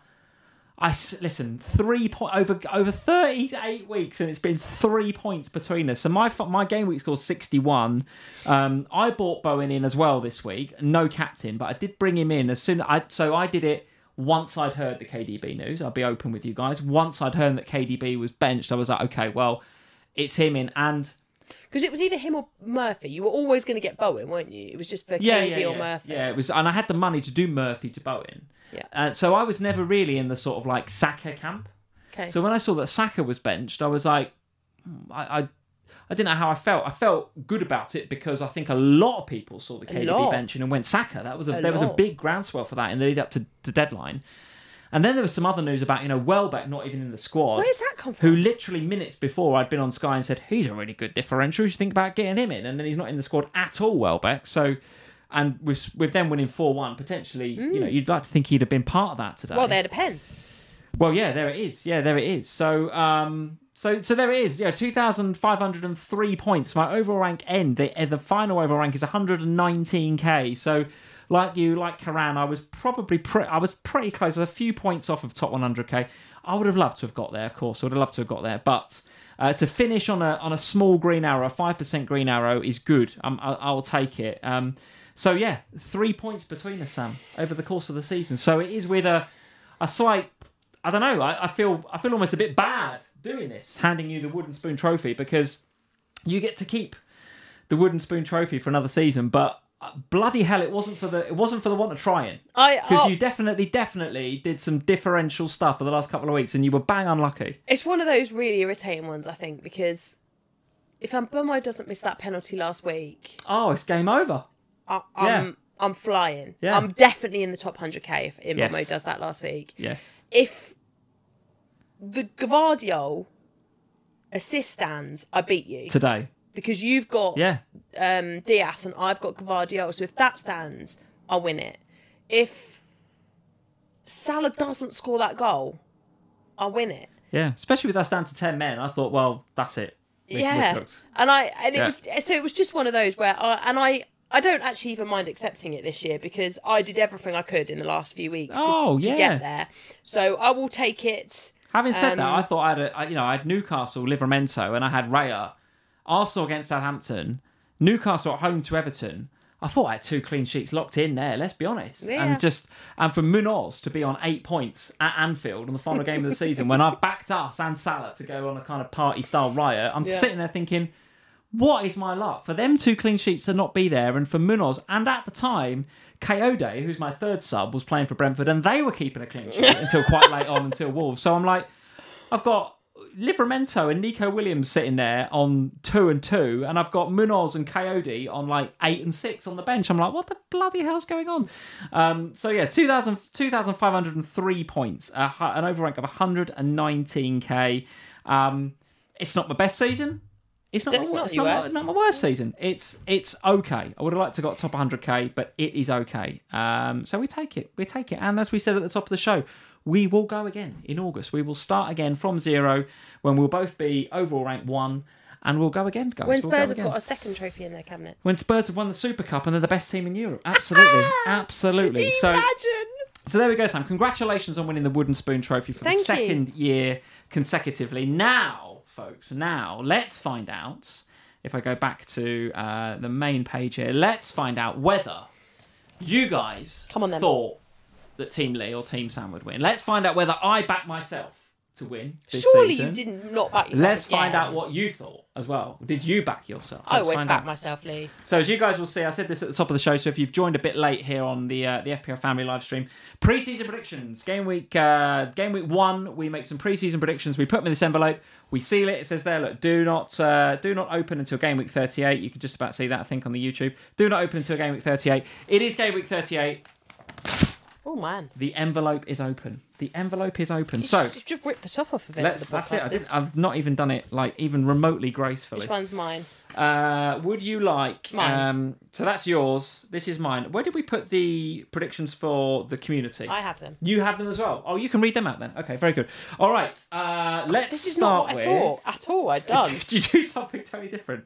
Speaker 1: I s- listen, three point over over thirty-eight weeks, and it's been three points between us. So my f- my game week score's sixty-one. Um, I bought Bowen in as well this week, no captain, but I did bring him in as soon. I so I did it once I'd heard the K D B news. I'll be open with you guys. Once I'd heard that K D B was benched, I was like, okay, well, it's him in, and
Speaker 2: Because it was either him or Murphy. You were always going to get Bowen, weren't you? It was just for
Speaker 1: yeah,
Speaker 2: K D B
Speaker 1: yeah,
Speaker 2: or
Speaker 1: yeah.
Speaker 2: Murphy.
Speaker 1: Yeah, it was, and I had the money to do Murphy to Bowen.
Speaker 2: Yeah.
Speaker 1: Uh, so I was never really in the sort of like Saka camp.
Speaker 2: Okay.
Speaker 1: So when I saw that Saka was benched, I was like, hmm, I, I, I didn't know how I felt. I felt good about it because I think a lot of people saw the K D B
Speaker 2: lot.
Speaker 1: benching and went Saka. That was a,
Speaker 2: A
Speaker 1: there was a
Speaker 2: lot.
Speaker 1: big groundswell for that in the lead up to the deadline. And then there was some other news about, you know, Welbeck not even in the squad.
Speaker 2: Where's that come from?
Speaker 1: Who literally minutes before I'd been on Sky and said, he's a really good differential. You should think about getting him in. And then he's not in the squad at all, Welbeck. So, and with, with them winning four one, potentially, you know, you'd like to think he'd have been part of that today.
Speaker 2: Well, they had a pen.
Speaker 1: Well, yeah, there it is. Yeah, there it is. So, um, so, so there it is. Yeah, two thousand five hundred three points. My overall rank end, the, the final overall rank is one hundred nineteen k. So, like you, like Karan, I was probably pre- I was pretty close. I was a few points off of top one hundred k. I would have loved to have got there, of course. I would have loved to have got there, but uh, to finish on a on a small green arrow, a five percent green arrow is good. Um, I, I'll take it. Um, so yeah, three points between us, Sam, over the course of the season. So it is with a a slight. I don't know. I, I feel I feel almost a bit bad doing this, handing you the wooden spoon trophy, because you get to keep the wooden spoon trophy for another season. But uh, bloody hell, it wasn't for the it wasn't for the want of trying.
Speaker 2: I
Speaker 1: Because
Speaker 2: oh,
Speaker 1: you definitely, definitely did some differential stuff for the last couple of weeks, and you were bang unlucky.
Speaker 2: It's one of those really irritating ones, I think, because if Mbomo doesn't miss that penalty last week,
Speaker 1: Oh, it's game over.
Speaker 2: I, I'm
Speaker 1: Yeah.
Speaker 2: I'm flying.
Speaker 1: Yeah.
Speaker 2: I'm definitely in the top one hundred k if Mbomo
Speaker 1: Yes.
Speaker 2: does that last week.
Speaker 1: Yes.
Speaker 2: If the Gvardiol assist stands, I beat you
Speaker 1: Today.
Speaker 2: because you've got
Speaker 1: Yeah.
Speaker 2: um, Diaz and I've got Gvardiol. So if that stands, I'll win it. If Salah doesn't score that goal, I'll win it.
Speaker 1: Yeah. Especially with us down to ten men, I thought, well, that's it. We- we're
Speaker 2: yeah,
Speaker 1: cooked.
Speaker 2: and I and it
Speaker 1: Yeah.
Speaker 2: was so it was just one of those where I, and I I don't actually even mind accepting it this year because I did everything I could in the last few weeks to,
Speaker 1: Oh,
Speaker 2: to
Speaker 1: yeah.
Speaker 2: get there. So I will take it.
Speaker 1: Having said that,
Speaker 2: Um,
Speaker 1: I thought I had a, I- you know, I had Newcastle, Livermento, and I had Raya, Arsenal against Southampton, Newcastle at home to Everton. I thought I had two clean sheets locked in there. Let's be honest,
Speaker 2: Yeah.
Speaker 1: and just and for Munoz to be on eight points at Anfield on the final game of the season, when I've backed us and Salah to go on a kind of party style riot, I'm
Speaker 2: Yeah.
Speaker 1: sitting there thinking, what is my luck for them two clean sheets to not be there, and for Munoz, and at the time, Kayode, who's my third sub, was playing for Brentford, and they were keeping a clean sheet until quite late on, until Wolves. So I'm like, I've got Livramento and Nico Williams sitting there on two and two, and I've got Munoz and Kayode on like eight and six on the bench. I'm like, what the bloody hell's going on? Um, so yeah, two thousand, two thousand five hundred three points, uh, an overrank of one hundred nineteen k. Um, it's not my best season. It's not,
Speaker 2: It's
Speaker 1: my,
Speaker 2: not
Speaker 1: it's
Speaker 2: your
Speaker 1: not, my,
Speaker 2: worst.
Speaker 1: not my worst season. It's it's okay. I would have liked to got top one hundred k, but it is okay. Um, so we take it. We take it. And as we said at the top of the show, we will go again in August. We will start again from zero when we'll both be overall rank one, and we'll go again, guys.
Speaker 2: When
Speaker 1: We'll go
Speaker 2: Spurs have
Speaker 1: again.
Speaker 2: got a second trophy in their cabinet.
Speaker 1: When Spurs have won the Super Cup and they're the best team in Europe. Absolutely. Absolutely. So
Speaker 2: Imagine.
Speaker 1: so there we go, Sam. Congratulations on winning the Wooden Spoon Trophy for
Speaker 2: Thank
Speaker 1: the
Speaker 2: you.
Speaker 1: second year consecutively. Now, folks, now let's find out, if I go back to uh, the main page here, let's find out whether you guys
Speaker 2: Come on then.
Speaker 1: thought that Team Lee or Team Sam would win. Let's find out whether I back myself to win this
Speaker 2: Surely
Speaker 1: season.
Speaker 2: you didn't not back yourself.
Speaker 1: Let's find
Speaker 2: again.
Speaker 1: out what you thought as well. Did you back yourself?
Speaker 2: I
Speaker 1: Let's
Speaker 2: always
Speaker 1: find
Speaker 2: back
Speaker 1: out.
Speaker 2: myself, Lee.
Speaker 1: So as you guys will see, I said this at the top of the show, so if you've joined a bit late here on the uh, the F P L Family live stream, pre-season predictions. Game week uh, game week one, we make some pre-season predictions. We put them in this envelope. We seal it. It says there, look, do not uh, do not open until game week thirty-eight. You can just about see that, I think, on the YouTube. Do not open until game week thirty-eight. It is game week thirty-eight.
Speaker 2: Oh, man.
Speaker 1: The envelope is open. The envelope is open.
Speaker 2: You
Speaker 1: So
Speaker 2: just, you just ripped the top off of it
Speaker 1: let's,
Speaker 2: for the
Speaker 1: that's it. I
Speaker 2: podcasters.
Speaker 1: didn't, I've not even done it like even remotely gracefully.
Speaker 2: Which one's mine?
Speaker 1: Uh, would you like?
Speaker 2: Mine.
Speaker 1: Um, so that's yours. This is mine. Where did we put the predictions for the community?
Speaker 2: I have them.
Speaker 1: You have them as well. Oh, you can read them out then. Okay, very good. All right. Uh, let's
Speaker 2: This is
Speaker 1: start
Speaker 2: not what
Speaker 1: with...
Speaker 2: I thought at all I'd done.
Speaker 1: Did you do something totally different?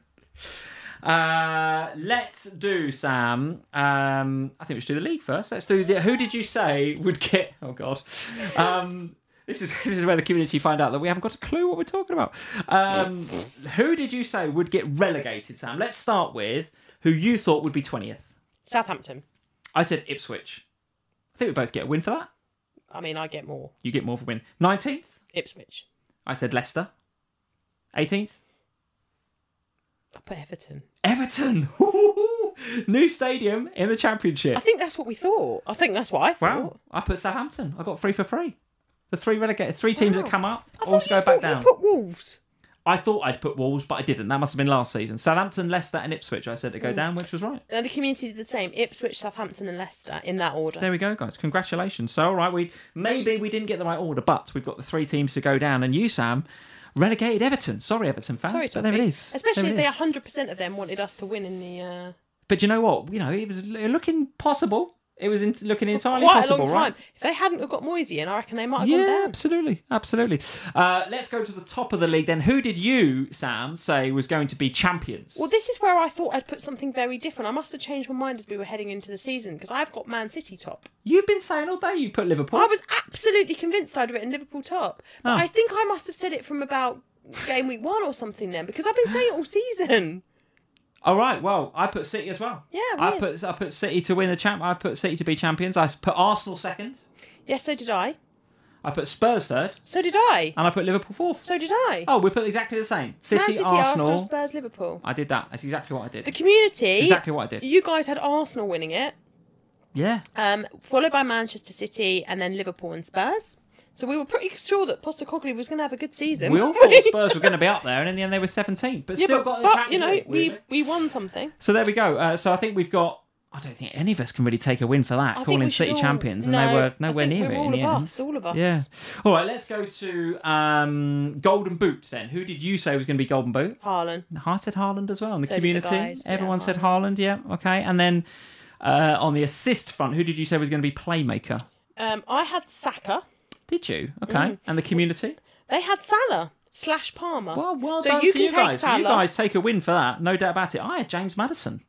Speaker 1: Uh, let's do Sam. Um, I think we should do the league first. Let's do the. Who did you say would get? Oh God. Um, this is this is where the community find out that we haven't got a clue what we're talking about. Um, who did you say would get relegated, Sam? Let's start with who you thought would be twentieth.
Speaker 2: Southampton.
Speaker 1: I said Ipswich. I think we both get a win for that.
Speaker 2: I mean, I get more.
Speaker 1: You get more for win. nineteenth.
Speaker 2: Ipswich.
Speaker 1: I said Leicester. eighteenth.
Speaker 2: I put Everton.
Speaker 1: Everton. New stadium in the Championship.
Speaker 2: I think that's what we thought. I think that's what I thought.
Speaker 1: Wow. I put Southampton. I got three for free. The three relegated, three teams
Speaker 2: Wow.
Speaker 1: that come up,
Speaker 2: I
Speaker 1: all
Speaker 2: thought
Speaker 1: to
Speaker 2: you
Speaker 1: go back
Speaker 2: thought
Speaker 1: down.
Speaker 2: you put Wolves.
Speaker 1: I thought I'd put Wolves, but I didn't. That must have been last season. Southampton, Leicester, and Ipswich. I said to go down, which was right.
Speaker 2: And the community did the same. Ipswich, Southampton, and Leicester in that order.
Speaker 1: There we go, guys. Congratulations. So, all right, we maybe we didn't get the right order, but we've got the three teams to go down, and you, Sam, relegated Everton. Sorry, Everton fans,
Speaker 2: Sorry,
Speaker 1: but there it
Speaker 2: Toffees.
Speaker 1: is.
Speaker 2: Especially
Speaker 1: There
Speaker 2: as
Speaker 1: it
Speaker 2: they
Speaker 1: is.
Speaker 2: one hundred percent of them wanted us to win in the... Uh...
Speaker 1: But you know what? You know, it was looking possible. It was in, looking entirely
Speaker 2: quite
Speaker 1: possible,
Speaker 2: a long time.
Speaker 1: right?
Speaker 2: If they hadn't have got Moisey in, I reckon they might have
Speaker 1: Yeah,
Speaker 2: gone down.
Speaker 1: absolutely, absolutely. Uh, let's go to the top of the league then. Who did you, Sam, say was going to be champions?
Speaker 2: Well, this is where I thought I'd put something very different. I must have changed my mind as we were heading into the season because I've got Man City top.
Speaker 1: You've been saying all day you put Liverpool.
Speaker 2: I was absolutely convinced I'd written Liverpool top. But
Speaker 1: Oh.
Speaker 2: I think I must have said it from about game week one or something then because I've been saying it all season.
Speaker 1: All right. Well, I put City as well.
Speaker 2: Yeah,
Speaker 1: I
Speaker 2: weird.
Speaker 1: put I put City to win the champ. I put City to be champions. I put Arsenal second.
Speaker 2: Yes, so did I.
Speaker 1: I put Spurs third,
Speaker 2: So did I.
Speaker 1: and I put Liverpool fourth.
Speaker 2: So did I.
Speaker 1: Oh, we put exactly the same. City,
Speaker 2: Man City,
Speaker 1: Arsenal.
Speaker 2: Arsenal, Spurs, Liverpool.
Speaker 1: I did that. That's exactly what I did.
Speaker 2: The community...
Speaker 1: Exactly what I did.
Speaker 2: You guys had Arsenal winning it,
Speaker 1: Yeah.
Speaker 2: um, followed by Manchester City and then Liverpool and Spurs. So we were pretty sure that Postecoglou was going to have a good season.
Speaker 1: We all
Speaker 2: weren't
Speaker 1: thought Spurs were going to be up there, and in the end they were seventeenth, but
Speaker 2: Yeah,
Speaker 1: still
Speaker 2: but,
Speaker 1: got the
Speaker 2: but
Speaker 1: Champions
Speaker 2: you know,
Speaker 1: League,
Speaker 2: we,
Speaker 1: weirdly.
Speaker 2: we won something.
Speaker 1: So there we go. Uh, so I think we've got. I don't think any of us can really take a win for that,
Speaker 2: I think
Speaker 1: calling
Speaker 2: we should
Speaker 1: City
Speaker 2: all-
Speaker 1: champions, and
Speaker 2: no,
Speaker 1: they were
Speaker 2: I
Speaker 1: nowhere
Speaker 2: think
Speaker 1: near
Speaker 2: we're
Speaker 1: it
Speaker 2: all
Speaker 1: in the
Speaker 2: of
Speaker 1: end.
Speaker 2: us, all of us.
Speaker 1: Yeah. All right, let's go to um, Golden Boot then. Who did you say was going to be Golden Boot?
Speaker 2: Haaland.
Speaker 1: I said Haaland as well. In the
Speaker 2: So did the
Speaker 1: community,
Speaker 2: guys, yeah,
Speaker 1: everyone said Haaland. Yeah, okay. And then uh, on the assist front, who did you say was going to be playmaker?
Speaker 2: Um, I had Saka.
Speaker 1: Did you? Okay.
Speaker 2: Mm.
Speaker 1: And the community?
Speaker 2: They had Salah slash Palmer.
Speaker 1: Well, well
Speaker 2: so
Speaker 1: done
Speaker 2: you
Speaker 1: to
Speaker 2: can
Speaker 1: you
Speaker 2: take
Speaker 1: guys.
Speaker 2: Salah.
Speaker 1: You guys take a win for that, no doubt about it. I had James Maddison.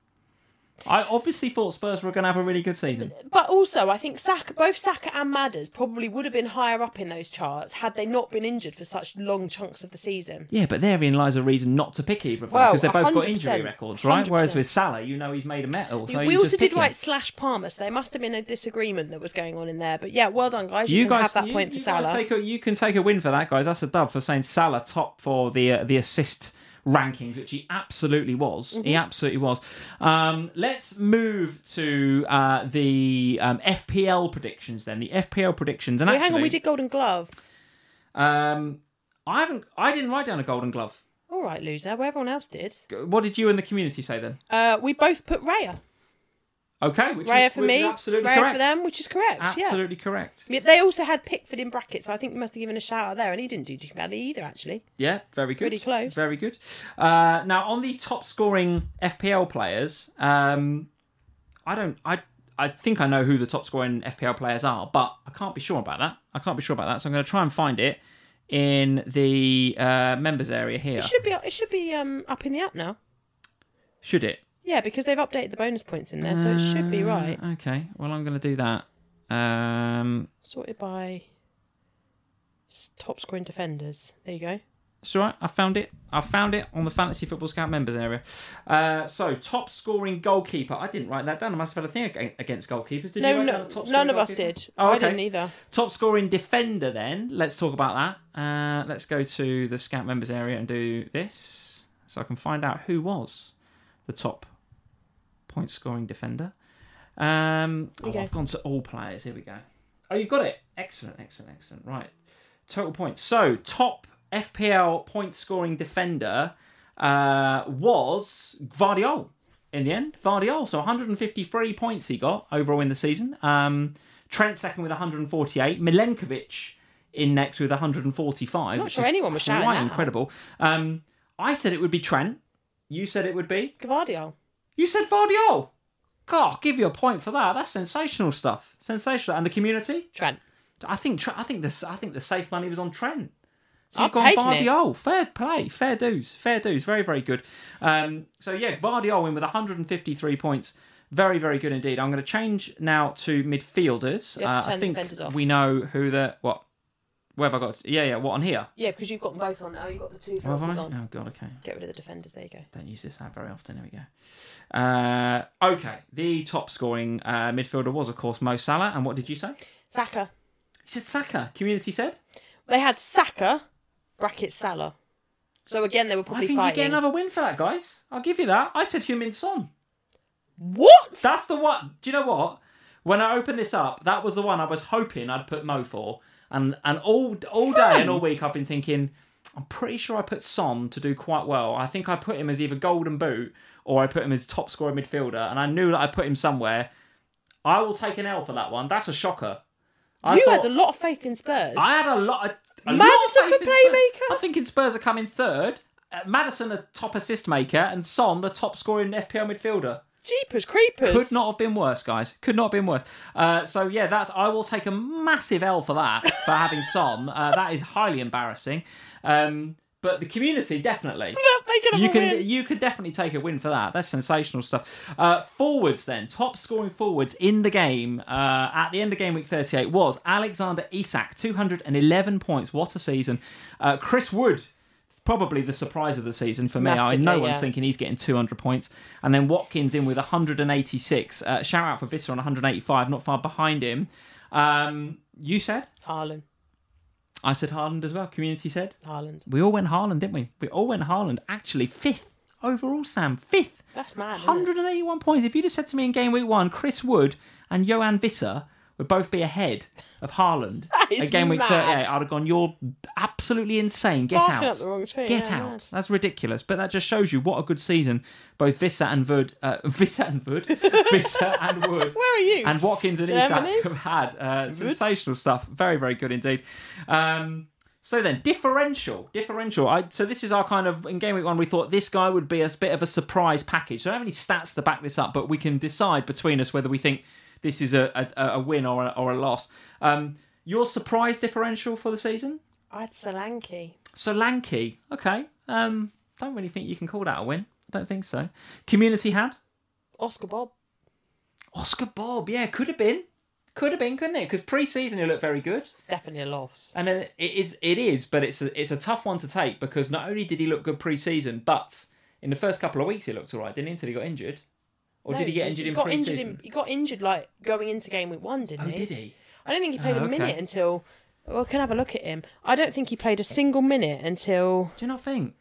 Speaker 1: I obviously thought Spurs were going to have a really good season.
Speaker 2: But also, I think Saka, both Saka and Madders probably would have been higher up in those charts had they not been injured for such long chunks of the season.
Speaker 1: Yeah, but therein lies a reason not to pick either of them
Speaker 2: Well,
Speaker 1: because they've both got
Speaker 2: one hundred
Speaker 1: injury
Speaker 2: percent.
Speaker 1: records, right?
Speaker 2: one hundred percent.
Speaker 1: Whereas with Salah, you know he's made a medal. So
Speaker 2: we
Speaker 1: you
Speaker 2: also
Speaker 1: just
Speaker 2: did
Speaker 1: pick him.
Speaker 2: write slash Palmer, so there must have been a disagreement that was going on in there. But yeah, well done, guys. You,
Speaker 1: You
Speaker 2: can
Speaker 1: guys,
Speaker 2: have that
Speaker 1: you,
Speaker 2: point for
Speaker 1: you guys
Speaker 2: Salah.
Speaker 1: take a, you can take a win for that, guys. That's a dub for saying Salah top for the uh, the assist rankings, which he absolutely was.
Speaker 2: Mm-hmm.
Speaker 1: He absolutely was. Um, let's move to uh, the um, F P L predictions then. The F P L predictions, and
Speaker 2: Wait,
Speaker 1: actually,
Speaker 2: hang on, we did Golden Glove.
Speaker 1: Um, I haven't. I didn't write down a Golden Glove.
Speaker 2: All right, loser. Well, everyone else did.
Speaker 1: What did you and the community say then?
Speaker 2: Uh, we both put Raya.
Speaker 1: Okay, which
Speaker 2: Raya
Speaker 1: is,
Speaker 2: for
Speaker 1: which is
Speaker 2: me,
Speaker 1: absolutely
Speaker 2: Raya
Speaker 1: correct.
Speaker 2: for them, which is correct.
Speaker 1: Absolutely correct.
Speaker 2: Yeah. They also had Pickford in brackets, so I think we must have given a shout out there, and he didn't do too badly either, actually.
Speaker 1: Yeah, very good.
Speaker 2: Pretty close.
Speaker 1: Very good. Uh, now, on the top scoring F P L players, um, I don't. I I think I know who the top scoring F P L players are, but I can't be sure about that. I can't be sure about that, so I'm going to try and find it in the uh, members area here.
Speaker 2: It should be. It should be um, up in the app now.
Speaker 1: Should it?
Speaker 2: Yeah, because they've updated the bonus points in there, so it should be right.
Speaker 1: Uh, Okay. Well, I'm going to do that. Um,
Speaker 2: Sorted by s- top scoring defenders. There you go.
Speaker 1: It's all right. I found it. I found it on the Fantasy Football Scout members area. Uh, so, top scoring goalkeeper. I didn't write that down. I must have had a thing ag- against goalkeepers. Did you
Speaker 2: No,
Speaker 1: write
Speaker 2: no,
Speaker 1: down top
Speaker 2: none
Speaker 1: scoring
Speaker 2: of us
Speaker 1: goalkeeper?
Speaker 2: did.
Speaker 1: Oh,
Speaker 2: I
Speaker 1: okay.
Speaker 2: didn't either.
Speaker 1: Top scoring defender then. Let's talk about that. Uh, let's go to the Scout members area and do this. So I can find out who was the top point scoring defender. Um, oh,
Speaker 2: Okay.
Speaker 1: I've gone to all players. Here we go. Oh, you've got it. Excellent, excellent, excellent. Right. Total points. So, top F P L point scoring defender uh, was Gvardiol in the end. Gvardiol. So, one hundred fifty-three points he got overall in the season. Um, Trent second with one hundred forty-eight. Milenkovic in next with one hundred forty-five.
Speaker 2: I'm not
Speaker 1: which
Speaker 2: sure
Speaker 1: is
Speaker 2: anyone was shouting
Speaker 1: quite
Speaker 2: that out.
Speaker 1: incredible. Um, I said it would be Trent. You said it would be?
Speaker 2: Gavardio.
Speaker 1: You said Gvardiol. God, I'll give you a point for that. That's sensational stuff. Sensational. And the community?
Speaker 2: Trent.
Speaker 1: I think Tre- I think the I think the safe money was on Trent. So
Speaker 2: I've
Speaker 1: you've gone
Speaker 2: taken it.
Speaker 1: Gvardiol. Fair play, fair dues, fair dues. Very, very good. Um, so yeah, Gvardiol in with one hundred fifty-three points. Very, very good indeed. I'm going to change now to midfielders.
Speaker 2: You have to
Speaker 1: Uh,
Speaker 2: turn
Speaker 1: I
Speaker 2: the
Speaker 1: think
Speaker 2: defenders off.
Speaker 1: we know who the what. Where have I got? Yeah, yeah. What on here?
Speaker 2: Yeah, because you've got them both on now. You've got the two
Speaker 1: Where have
Speaker 2: filters
Speaker 1: I?
Speaker 2: on.
Speaker 1: Oh god, okay.
Speaker 2: Get rid of the defenders. There you go.
Speaker 1: Don't use this app very often. There we go. Uh, okay, the top scoring uh, midfielder was of course Mo Salah. And what did you say? You
Speaker 2: Saka.
Speaker 1: said Saka. Community said.
Speaker 2: They had Saka, bracket Salah. So again, they were
Speaker 1: I
Speaker 2: probably
Speaker 1: think
Speaker 2: fighting.
Speaker 1: you get another win for that, guys. I'll give you that. I said Heung-min Son.
Speaker 2: What?
Speaker 1: That's the one. Do you know what? When I opened this up, that was the one I was hoping I'd put Mo for. And and all all day and all week I've been thinking, I'm pretty sure I put Son to do quite well. I think I put him as either golden boot or I put him as top scorer midfielder. And I knew that I put him somewhere. I will take an L for that one. That's a shocker. I
Speaker 2: You
Speaker 1: thought-
Speaker 2: had a lot of faith in Spurs.
Speaker 1: I had a lot of... A
Speaker 2: Maddison
Speaker 1: lot of faith
Speaker 2: for
Speaker 1: in Spurs.
Speaker 2: playmaker?
Speaker 1: I'm thinking Spurs are coming third. Uh, Maddison the top assist maker and Son the top scoring F P L midfielder.
Speaker 2: Jeepers creepers.
Speaker 1: Could not have been worse, guys. Could not have been worse. Uh, so yeah, that's. I will take a massive L for that for having Son. Uh, that is highly embarrassing. Um, but the community definitely.
Speaker 2: They could have
Speaker 1: You
Speaker 2: a
Speaker 1: can
Speaker 2: win.
Speaker 1: you could definitely take a win for that. That's sensational stuff. Uh, forwards then, top scoring forwards in the game uh, at the end of game week thirty-eight was Alexander Isak, two hundred eleven points. What a season! Uh, Chris Wood. Probably the surprise of the season for me. I
Speaker 2: Massively,
Speaker 1: no one's
Speaker 2: yeah.
Speaker 1: thinking he's getting two hundred points. And then Watkins in with one hundred eighty-six. Uh, shout out for Visser on one hundred eighty-five, not far behind him. Um, you said?
Speaker 2: Haaland.
Speaker 1: I said Haaland as well. Community said?
Speaker 2: Haaland.
Speaker 1: We all went Haaland, didn't we? We all went Haaland. Actually, fifth overall, Sam. Fifth.
Speaker 2: That's mad. Isn't
Speaker 1: one hundred eighty-one points. If you'd have said to me in game week one, Chris Wood and Johan Visser would both be ahead of Haaland
Speaker 2: That is
Speaker 1: at game week
Speaker 2: mad.
Speaker 1: thirty-eight, I'd have gone, you're absolutely insane. Get
Speaker 2: Barking
Speaker 1: out.
Speaker 2: up the wrong tree,
Speaker 1: Get
Speaker 2: yeah,
Speaker 1: out.
Speaker 2: mad.
Speaker 1: That's ridiculous. But that just shows you what a good season both Visser and Wood, uh, Visser and Wood, Visser and Wood,
Speaker 2: Where are you?
Speaker 1: and Watkins and
Speaker 2: Germany?
Speaker 1: Isak have had. Uh, sensational stuff. Very, very good indeed. Um, so then, differential. Differential. I, so this is our kind of, in game week one, we thought this guy would be a bit of a surprise package. So I don't have any stats to back this up, but we can decide between us whether we think this is a, a, a win or a, or a loss. Um, your surprise differential for the season?
Speaker 2: I had Solanke.
Speaker 1: Solanke. Okay. Um, don't really think you can call that a win. I don't think so. Community had?
Speaker 2: Oscar Bob.
Speaker 1: Oscar Bob. Yeah, could have been. Could have been, couldn't it? Because pre-season he looked very good.
Speaker 2: It's definitely a loss.
Speaker 1: And then it is, it is, but it's a, it's a tough one to take because not only did he look good pre-season, but in the first couple of weeks he looked all right, didn't he, until he got injured? Or
Speaker 2: No,
Speaker 1: did he get
Speaker 2: he's-
Speaker 1: injured in
Speaker 2: got
Speaker 1: pre-season?
Speaker 2: injured in, He got injured like going into game week one, didn't
Speaker 1: Oh,
Speaker 2: he?
Speaker 1: did he?
Speaker 2: I don't think he played
Speaker 1: Oh,
Speaker 2: a
Speaker 1: okay.
Speaker 2: minute until. Well, can I have a look at him? I don't think he played a single minute until.
Speaker 1: Do you not think?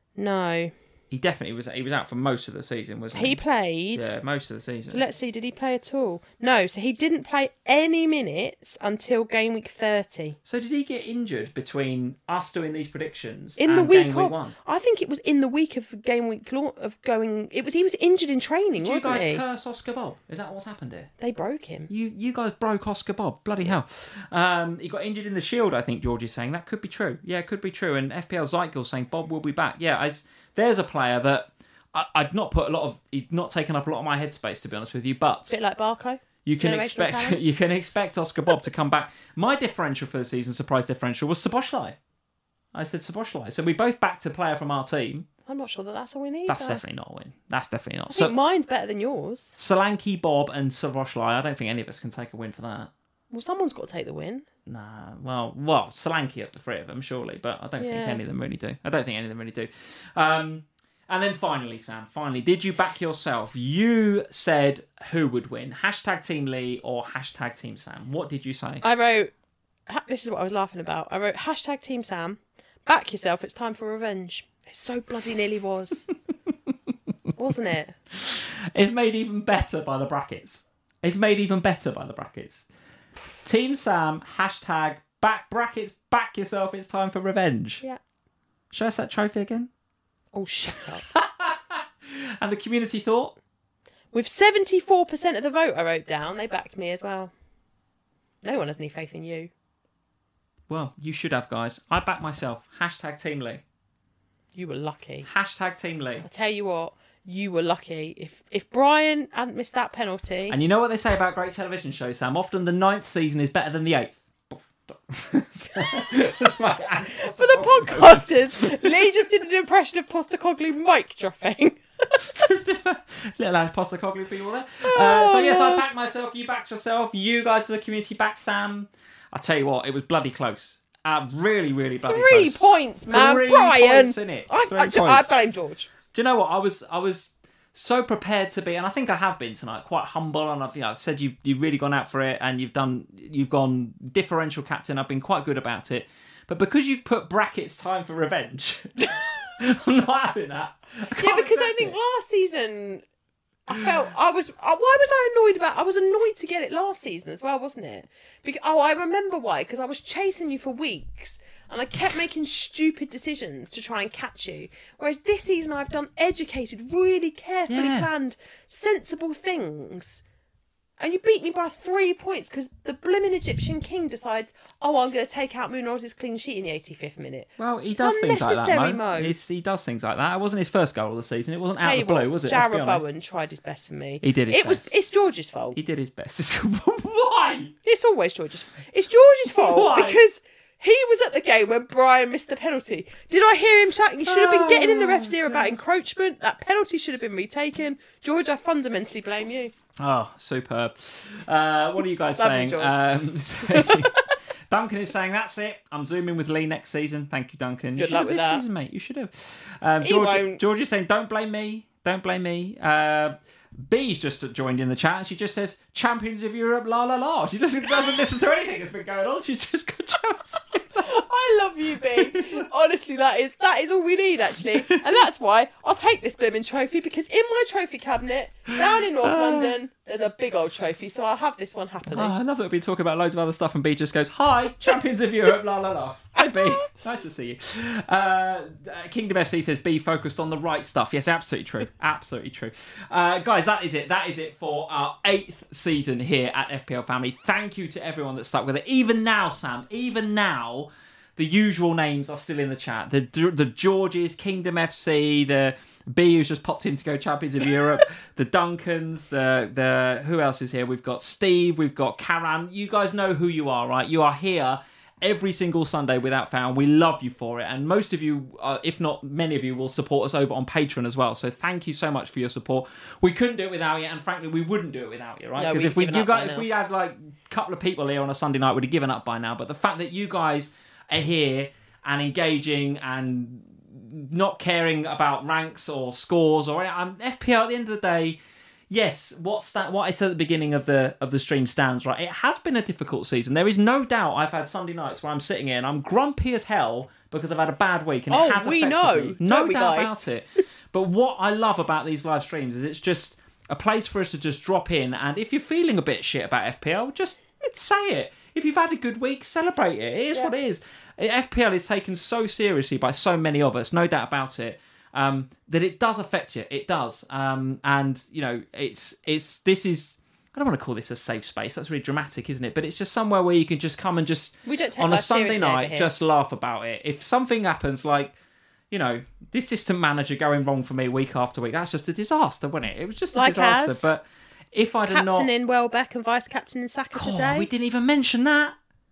Speaker 2: No.
Speaker 1: He definitely was. He was out for most of the season, wasn't he?
Speaker 2: He played.
Speaker 1: Yeah, most of the season.
Speaker 2: So let's see, did he play at all? No, so he didn't play any minutes until game week thirty.
Speaker 1: So did he get injured between us doing these predictions
Speaker 2: In
Speaker 1: and
Speaker 2: the week
Speaker 1: game
Speaker 2: of.
Speaker 1: week one?
Speaker 2: I think it was in the week of game week law- of going. It was he was injured in training,
Speaker 1: Did you
Speaker 2: wasn't
Speaker 1: guys
Speaker 2: he?
Speaker 1: curse Oscar Bob? Is that what's happened here?
Speaker 2: They broke him.
Speaker 1: You you guys broke Oscar Bob. Bloody hell. Um, he got injured in the Shield, I think George is saying. That could be true. Yeah, it could be true. And F P L Zeitgill's saying Bob will be back. Yeah, I, there's a player that I, I'd not put a lot of... He'd not taken up a lot of my headspace, to be honest with you, but...
Speaker 2: Bit like Barco.
Speaker 1: You can
Speaker 2: Generational
Speaker 1: expect
Speaker 2: talent.
Speaker 1: you can expect Oscar Bob to come back. My differential for the season, surprise differential, was Szoboszlai. I said Szoboszlai. So we both backed a player from our team.
Speaker 2: I'm not sure that that's a win either.
Speaker 1: That's definitely not a win. That's definitely not.
Speaker 2: I
Speaker 1: So
Speaker 2: think mine's better than yours.
Speaker 1: Solanke, Bob and Szoboszlai, I don't think any of us can take a win for that.
Speaker 2: Well, someone's got to take the win.
Speaker 1: Nah, well, well, Solanke up the three of them, surely, but I don't
Speaker 2: Yeah.
Speaker 1: think any of them really do. I don't think any of them really do. Um, and then finally, Sam, finally, did you back yourself? You said who would win, hashtag Team Lee or hashtag Team Sam. What did you say?
Speaker 2: I wrote, ha- this is what I was laughing about. I wrote, hashtag Team Sam, back yourself, it's time for revenge. It so bloody nearly was. Wasn't it?
Speaker 1: It's made even better by the brackets. It's made even better by the brackets. Team Sam, hashtag back brackets, back yourself, it's time for revenge.
Speaker 2: Yeah.
Speaker 1: Show us that trophy again.
Speaker 2: Oh, shut up.
Speaker 1: And the community thought?
Speaker 2: With seventy-four percent of the vote I wrote down, they backed me as well. No one has any faith in you.
Speaker 1: Well, you should have, guys. I back myself. Hashtag Team Lee.
Speaker 2: You were lucky.
Speaker 1: Hashtag Team Lee.
Speaker 2: I tell you what, you were lucky. If if Brian hadn't missed that penalty...
Speaker 1: And you know what they say about great television shows, Sam? Often the ninth season is better than the eighth. That's my answer.
Speaker 2: For the podcasters, Lee just did an impression of Postacoglu mic dropping.
Speaker 1: Little Ange Postacoglu for you all there. Uh, so
Speaker 2: Oh,
Speaker 1: yes, I
Speaker 2: Lord.
Speaker 1: backed myself. You backed yourself. You guys as a community backed Sam. I tell you what, it was bloody close. Uh, really, really bloody
Speaker 2: Three
Speaker 1: close.
Speaker 2: points, man.
Speaker 1: Three
Speaker 2: Brian.
Speaker 1: points in it.
Speaker 2: I,
Speaker 1: Three
Speaker 2: I,
Speaker 1: points.
Speaker 2: I blame George.
Speaker 1: Do you know what? I was I was so prepared to be, and I think I have been tonight, quite humble, and I've you know I've said you've you've really gone out for it, and you've done you've gone differential captain. I've been quite good about it, but because you put brackets time for revenge, I'm not having that. I
Speaker 2: Yeah,
Speaker 1: can't
Speaker 2: because I
Speaker 1: accept
Speaker 2: think
Speaker 1: it.
Speaker 2: last season I felt I was. uh, Why was I annoyed about? I was annoyed to get it last season as well, wasn't it? Because oh, I remember why. Because I was chasing you for weeks, and I kept making stupid decisions to try and catch you. Whereas this season, I've done educated, really carefully
Speaker 1: Yeah.
Speaker 2: planned, sensible things. And you beat me by three points because the blooming Egyptian king decides, oh, I'm going to take out Munoz' clean sheet in the eighty-fifth minute.
Speaker 1: Well, he
Speaker 2: It's
Speaker 1: does things like that,
Speaker 2: unnecessary,
Speaker 1: Mo.
Speaker 2: Mo.
Speaker 1: It's, he does things like that. It wasn't his first goal of the season. It wasn't
Speaker 2: Tell
Speaker 1: out of
Speaker 2: you
Speaker 1: the blue,
Speaker 2: what,
Speaker 1: was it? Let's be
Speaker 2: Jarrod
Speaker 1: honest.
Speaker 2: Bowen tried his best for me.
Speaker 1: He did his
Speaker 2: It was.
Speaker 1: best.
Speaker 2: It's George's fault.
Speaker 1: He did his best. Why?
Speaker 2: It's always George's. It's George's fault
Speaker 1: Why?
Speaker 2: because he was at the game when Brian missed the penalty. Did I hear him shouting? He should have been getting in the ref's ear about encroachment. That penalty should have been retaken. George, I fundamentally blame you.
Speaker 1: Oh, superb. Uh, what are you guys
Speaker 2: Love
Speaker 1: saying?
Speaker 2: you, George.
Speaker 1: Um, so- Duncan is saying, that's it. I'm zooming with Lee next season. Thank you, Duncan. You
Speaker 2: Good
Speaker 1: should
Speaker 2: luck
Speaker 1: have
Speaker 2: with
Speaker 1: this
Speaker 2: that.
Speaker 1: season, mate. You should have. Um,
Speaker 2: He
Speaker 1: George,
Speaker 2: won't.
Speaker 1: George is saying, don't blame me. Don't blame me. Uh, B's just joined in the chat and she just says, Champions of Europe, la la la. She doesn't, doesn't listen to anything that's been going on. She just got Champions of Europe.
Speaker 2: I love you, B. Honestly, that is that is all we need, actually. And that's why I'll take this blooming trophy, because in my trophy cabinet, down in North London, there's a big old trophy, so I'll have this one happily.
Speaker 1: Oh, I love that we've been talking about loads of other stuff and B just goes, hi, Champions of Europe, la la la. Hi B, nice to see you. Uh, Kingdom F C says B focused on the right stuff. Yes, absolutely true. Absolutely true. Uh, guys, that is it. That is it for our eighth season here at F P L Family. Thank you to everyone that stuck with it. Even now, Sam, even now, the usual names are still in the chat. The the Georges, Kingdom F C, the B who's just popped in to go Champions of Europe, the Duncans, the the who else is here? We've got Steve, we've got Karan. You guys know who you are, right? You are here every single Sunday without fail. We love you for it, and most of you, uh, if not many of you, will support us over on Patreon as well. So thank you so much for your support. We couldn't do it without you, and frankly, we wouldn't do it without you, right?
Speaker 2: No,
Speaker 1: Because
Speaker 2: we've
Speaker 1: if we
Speaker 2: given
Speaker 1: you
Speaker 2: up by
Speaker 1: guys, if
Speaker 2: now.
Speaker 1: we had like a couple of people here on a Sunday night, we'd have given up by now. But the fact that you guys are here and engaging and not caring about ranks or scores or um, F P L at the end of the day, yes, what sta- what I said at the beginning of the of the stream stands, right? It has been a difficult season. There is no doubt I've had Sunday nights where I'm sitting here and I'm grumpy as hell because I've had a bad week and it
Speaker 2: Oh,
Speaker 1: has
Speaker 2: we
Speaker 1: affected
Speaker 2: know,
Speaker 1: me. No
Speaker 2: don't we,
Speaker 1: doubt
Speaker 2: guys?
Speaker 1: about it. But what I love about these live streams is it's just a place for us to just drop in, and if you're feeling a bit shit about F P L, just say it. If you've had a good week, celebrate it. It is
Speaker 2: Yeah.
Speaker 1: what it is. F P L is taken so seriously by so many of us, no doubt about it, um, that it does affect you. It does. Um, and, you know, it's it's this is... I don't want to call this a safe space. That's really dramatic, isn't it? But it's just somewhere where you can just come and just...
Speaker 2: We don't take
Speaker 1: on a
Speaker 2: life
Speaker 1: Sunday
Speaker 2: seriously over
Speaker 1: night,
Speaker 2: here.
Speaker 1: just laugh about it. If something happens, like, you know, this assistant manager going wrong for me week after week, that's just a disaster, wasn't it? It was just a
Speaker 2: Like
Speaker 1: disaster.
Speaker 2: as
Speaker 1: But if I'd have
Speaker 2: Captain
Speaker 1: not...
Speaker 2: in Welbeck and vice captain in Saka
Speaker 1: God,
Speaker 2: today.
Speaker 1: we didn't even mention that.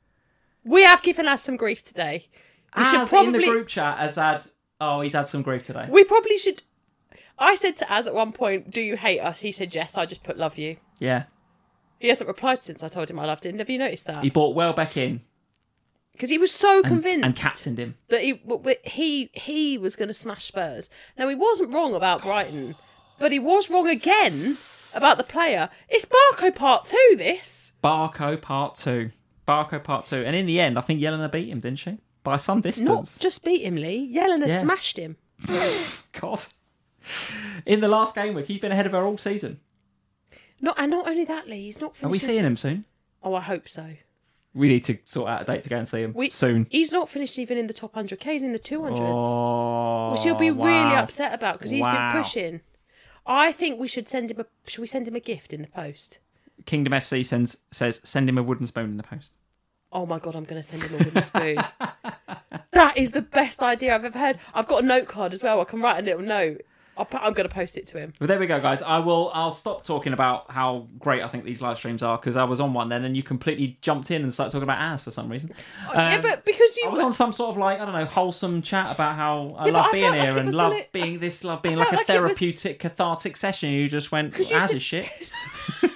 Speaker 2: We have given us some grief today. We should
Speaker 1: Az
Speaker 2: probably.
Speaker 1: in the group chat has had... Oh, he's had some grief today.
Speaker 2: We probably should. I said to Az at one point, "Do you hate us?" He said, "Yes." I just put "love you."
Speaker 1: Yeah.
Speaker 2: He hasn't replied since I told him I loved him. Have you noticed that?
Speaker 1: He brought Welbeck in
Speaker 2: Because he was so
Speaker 1: and,
Speaker 2: convinced
Speaker 1: and captained him.
Speaker 2: that he he he was going to smash Spurs. Now, he wasn't wrong about Brighton, but he was wrong again about the player. It's Barco Part Two. This
Speaker 1: Barco Part Two. Barco Part Two. And in the end, I think Yelena beat him, didn't she? By some distance.
Speaker 2: not just beat him, Lee. Yelena
Speaker 1: Yeah.
Speaker 2: smashed him.
Speaker 1: God. In the last game week, he's been ahead of her all season.
Speaker 2: Not and not only that, Lee. He's not finished.
Speaker 1: Are we
Speaker 2: the-
Speaker 1: seeing him soon?
Speaker 2: Oh, I hope so.
Speaker 1: We need to sort out a date to go and see him
Speaker 2: We,
Speaker 1: soon.
Speaker 2: He's not finished even in the top one hundred K. He's in the two hundreds.
Speaker 1: Oh,
Speaker 2: Which he'll be
Speaker 1: wow.
Speaker 2: really upset about because he's
Speaker 1: Wow.
Speaker 2: been pushing. I think we should send him a. Should we send him a gift in the post?
Speaker 1: Kingdom F C sends says send him a wooden spoon in the post.
Speaker 2: Oh my god, I'm going to send him a wooden spoon. That is the best idea I've ever heard. I've got a note card as well. I can write a little note. I'll put, I'm going to post it to him.
Speaker 1: Well, there we go, guys. I will. I'll stop talking about how great I think these live streams are because I was on one then, and you completely jumped in and started talking about ass for some reason.
Speaker 2: yeah,
Speaker 1: Um,
Speaker 2: but because you
Speaker 1: I was on some sort of like I don't know wholesome chat about how I
Speaker 2: Yeah, but
Speaker 1: love
Speaker 2: I
Speaker 1: being
Speaker 2: felt like
Speaker 1: here
Speaker 2: it
Speaker 1: and
Speaker 2: was
Speaker 1: love
Speaker 2: gonna-
Speaker 1: being this, love being
Speaker 2: I
Speaker 1: like a
Speaker 2: felt like it was-
Speaker 1: therapeutic, cathartic session. You just went
Speaker 2: 'Cause you
Speaker 1: as
Speaker 2: said-
Speaker 1: is shit. You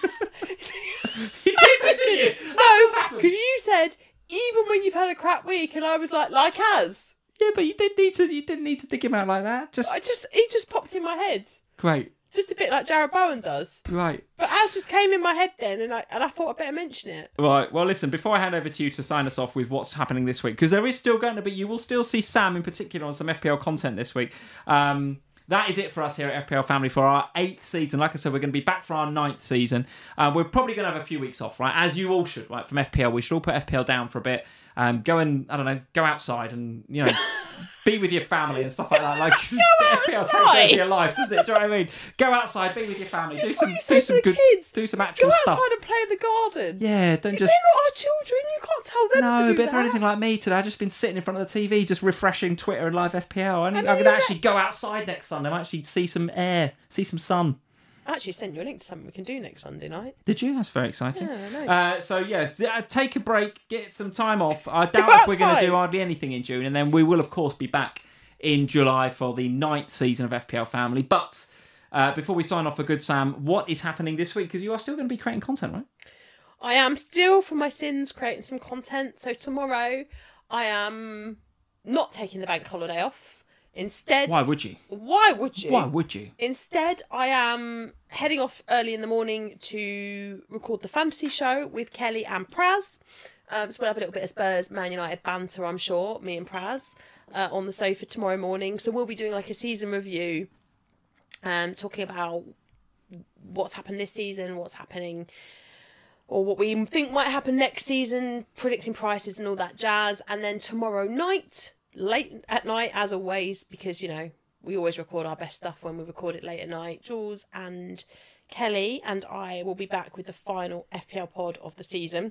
Speaker 1: did, didn't you?
Speaker 2: no, because you said even when you've had a crap week, and I was like, like as
Speaker 1: Yeah, but you didn't need to. You didn't need to dig him out like that. Just
Speaker 2: I just he just popped in my head,
Speaker 1: great,
Speaker 2: just a bit like Jared Bowen does.
Speaker 1: right.
Speaker 2: But as just came in my head then, and I and I thought I better mention it.
Speaker 1: Right, well, listen, before I hand over to you to sign us off with what's happening this week, because there is still going to be, you will still see Sam in particular on some F P L content this week. Um, that is it for us here at F P L Family for our eighth season. Like I said, we're going to be back for our ninth season. Uh, we're probably going to have a few weeks off, right? As you all should, right? From F P L, we should all put F P L down for a bit. Um, go and, I don't know, go outside and, you know, be with your family and stuff like that. Like F P L takes
Speaker 2: outside.
Speaker 1: over your life, doesn't it? Do you know what I mean? Go outside, be with your family, do
Speaker 2: It's
Speaker 1: some,
Speaker 2: what you
Speaker 1: do
Speaker 2: say
Speaker 1: some
Speaker 2: to the
Speaker 1: good,
Speaker 2: kids.
Speaker 1: do some
Speaker 2: Go
Speaker 1: actual
Speaker 2: outside
Speaker 1: stuff.
Speaker 2: and play in the garden.
Speaker 1: Yeah, don't
Speaker 2: They're
Speaker 1: just.
Speaker 2: not our children. You can't tell them
Speaker 1: No,
Speaker 2: to do
Speaker 1: but if
Speaker 2: that.
Speaker 1: they're anything like me today, I've just been sitting in front of the T V, just refreshing Twitter and live F P L. I need,
Speaker 2: know
Speaker 1: I'm going to
Speaker 2: you're
Speaker 1: actually go outside next Sunday. I'm actually see some air, see some sun.
Speaker 2: I actually sent you a link to something we can do next Sunday night.
Speaker 1: Did you? That's very exciting.
Speaker 2: Yeah, I know.
Speaker 1: Uh, so yeah, d- uh, take a break, get some time off. I doubt
Speaker 2: Go
Speaker 1: if we're going to
Speaker 2: outside.
Speaker 1: do hardly anything in June, and then we will of course be back in July for the ninth season of F P L Family. But uh, before we sign off for good, Sam, what is happening this week? Because you are still going to be creating content, right?
Speaker 2: I am still, for my sins, creating some content. So tomorrow, I am not taking the bank holiday off. Instead,
Speaker 1: Why would you?
Speaker 2: why would you?
Speaker 1: Why would you?
Speaker 2: Instead, I am heading off early in the morning to record the fantasy show with Kelly and Praz. Um, so we'll have a little bit of Spurs Man United banter, I'm sure, me and Praz, uh, on the sofa tomorrow morning. So we'll be doing like a season review, um, talking about what's happened this season, what's happening, or what we think might happen next season, predicting prices and all that jazz. And then tomorrow night, late at night, as always, because, you know, we always record our best stuff when we record it late at night, Jules and Kelly and I will be back with the final F P L pod of the season.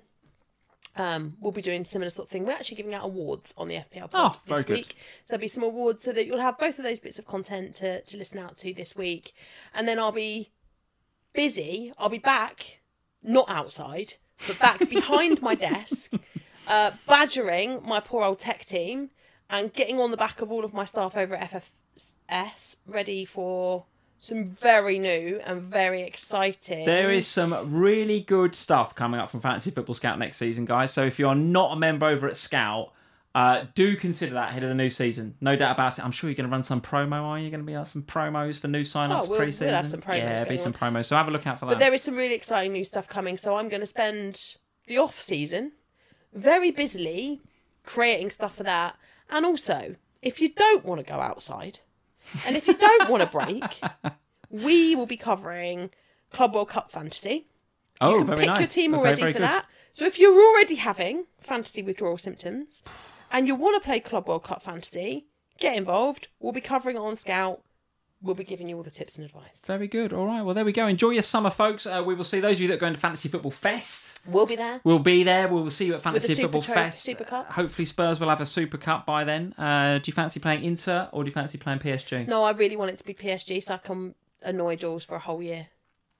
Speaker 2: Um, we'll be doing a similar sort of thing. We're actually giving out awards on the F P L pod
Speaker 1: Oh,
Speaker 2: this
Speaker 1: very
Speaker 2: week.
Speaker 1: good.
Speaker 2: So there'll be some awards so that you'll have both of those bits of content to, to listen out to this week. And then I'll be busy. I'll be back, not outside, but back behind my desk, uh, badgering my poor old tech team and getting on the back of all of my staff over at F F S, ready for some very new and very exciting.
Speaker 1: There is some really good stuff coming up from Fantasy Football Scout next season, guys. So if you're not a member over at Scout, uh, do consider that ahead of the new season. No doubt about it. I'm sure you're going to run some promo, are you? Going to be like some promos for new sign-ups
Speaker 2: Oh, we'll-
Speaker 1: pre-season?
Speaker 2: we'll have some promos
Speaker 1: Yeah, be
Speaker 2: going
Speaker 1: some
Speaker 2: on.
Speaker 1: promos. So have a look out for that.
Speaker 2: But there is some really exciting new stuff coming. So I'm going to spend the off season very busily creating stuff for that. And also, if you don't want to go outside, and if you don't want to break, we will be covering Club World Cup Fantasy.
Speaker 1: oh,
Speaker 2: You can
Speaker 1: very
Speaker 2: pick
Speaker 1: nice.
Speaker 2: your team
Speaker 1: Okay,
Speaker 2: already
Speaker 1: very
Speaker 2: for
Speaker 1: good.
Speaker 2: that. So if you're already having fantasy withdrawal symptoms and you want to play Club World Cup Fantasy, get involved. We'll be covering it on Scout. We'll be giving you all the tips and advice.
Speaker 1: Very good. All right. Well, there we go. Enjoy your summer, folks. Uh, we will see those of you that are going to Fantasy Football Fest.
Speaker 2: We'll be there.
Speaker 1: We'll be there. We will see you at Fantasy
Speaker 2: Super
Speaker 1: Football
Speaker 2: Tro-
Speaker 1: Fest.
Speaker 2: Super Cup.
Speaker 1: Hopefully Spurs will have a Super Cup by then. Uh, do you fancy playing Inter or do you fancy playing P S G?
Speaker 2: No, I really want it to be P S G so I can annoy Jules for a whole year.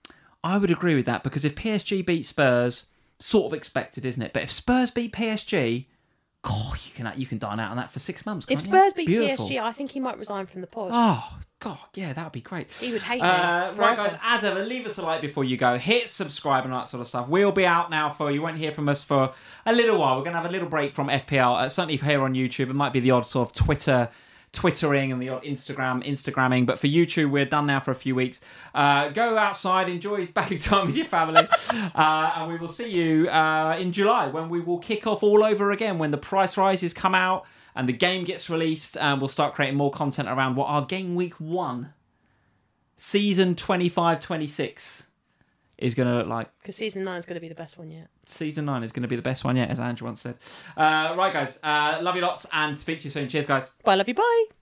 Speaker 1: I would agree with that because if P S G beat Spurs, sort of expected, isn't it? But if Spurs beat P S G, God, you can you can dine out on that for six months.
Speaker 2: If
Speaker 1: can't you?
Speaker 2: Spurs beat
Speaker 1: Beautiful.
Speaker 2: P S G, I think he might resign from the pod.
Speaker 1: Oh, God, yeah, that would be great.
Speaker 2: He would hate me.
Speaker 1: Uh, right,
Speaker 2: forever.
Speaker 1: guys, as ever, leave us a like before you go. Hit subscribe and all that sort of stuff. We'll be out now for, you won't hear from us for a little while. We're going to have a little break from F P L, uh, certainly here on YouTube. It might be the odd sort of Twitter, Twittering and the odd Instagram, Instagramming. But for YouTube, we're done now for a few weeks. Uh, go outside, enjoy battling time with your family. uh, and we will see you uh, in July when we will kick off all over again, when the price rises come out and the game gets released, and we'll start creating more content around what our game week one, season twenty-five twenty-six, is going to look like.
Speaker 2: Because season nine is going to be the best one yet.
Speaker 1: Season nine is going to be the best one yet, as Andrew once said. Uh, right, guys. Uh, love you lots and speak to you soon. Cheers, guys.
Speaker 2: Bye, love you, bye.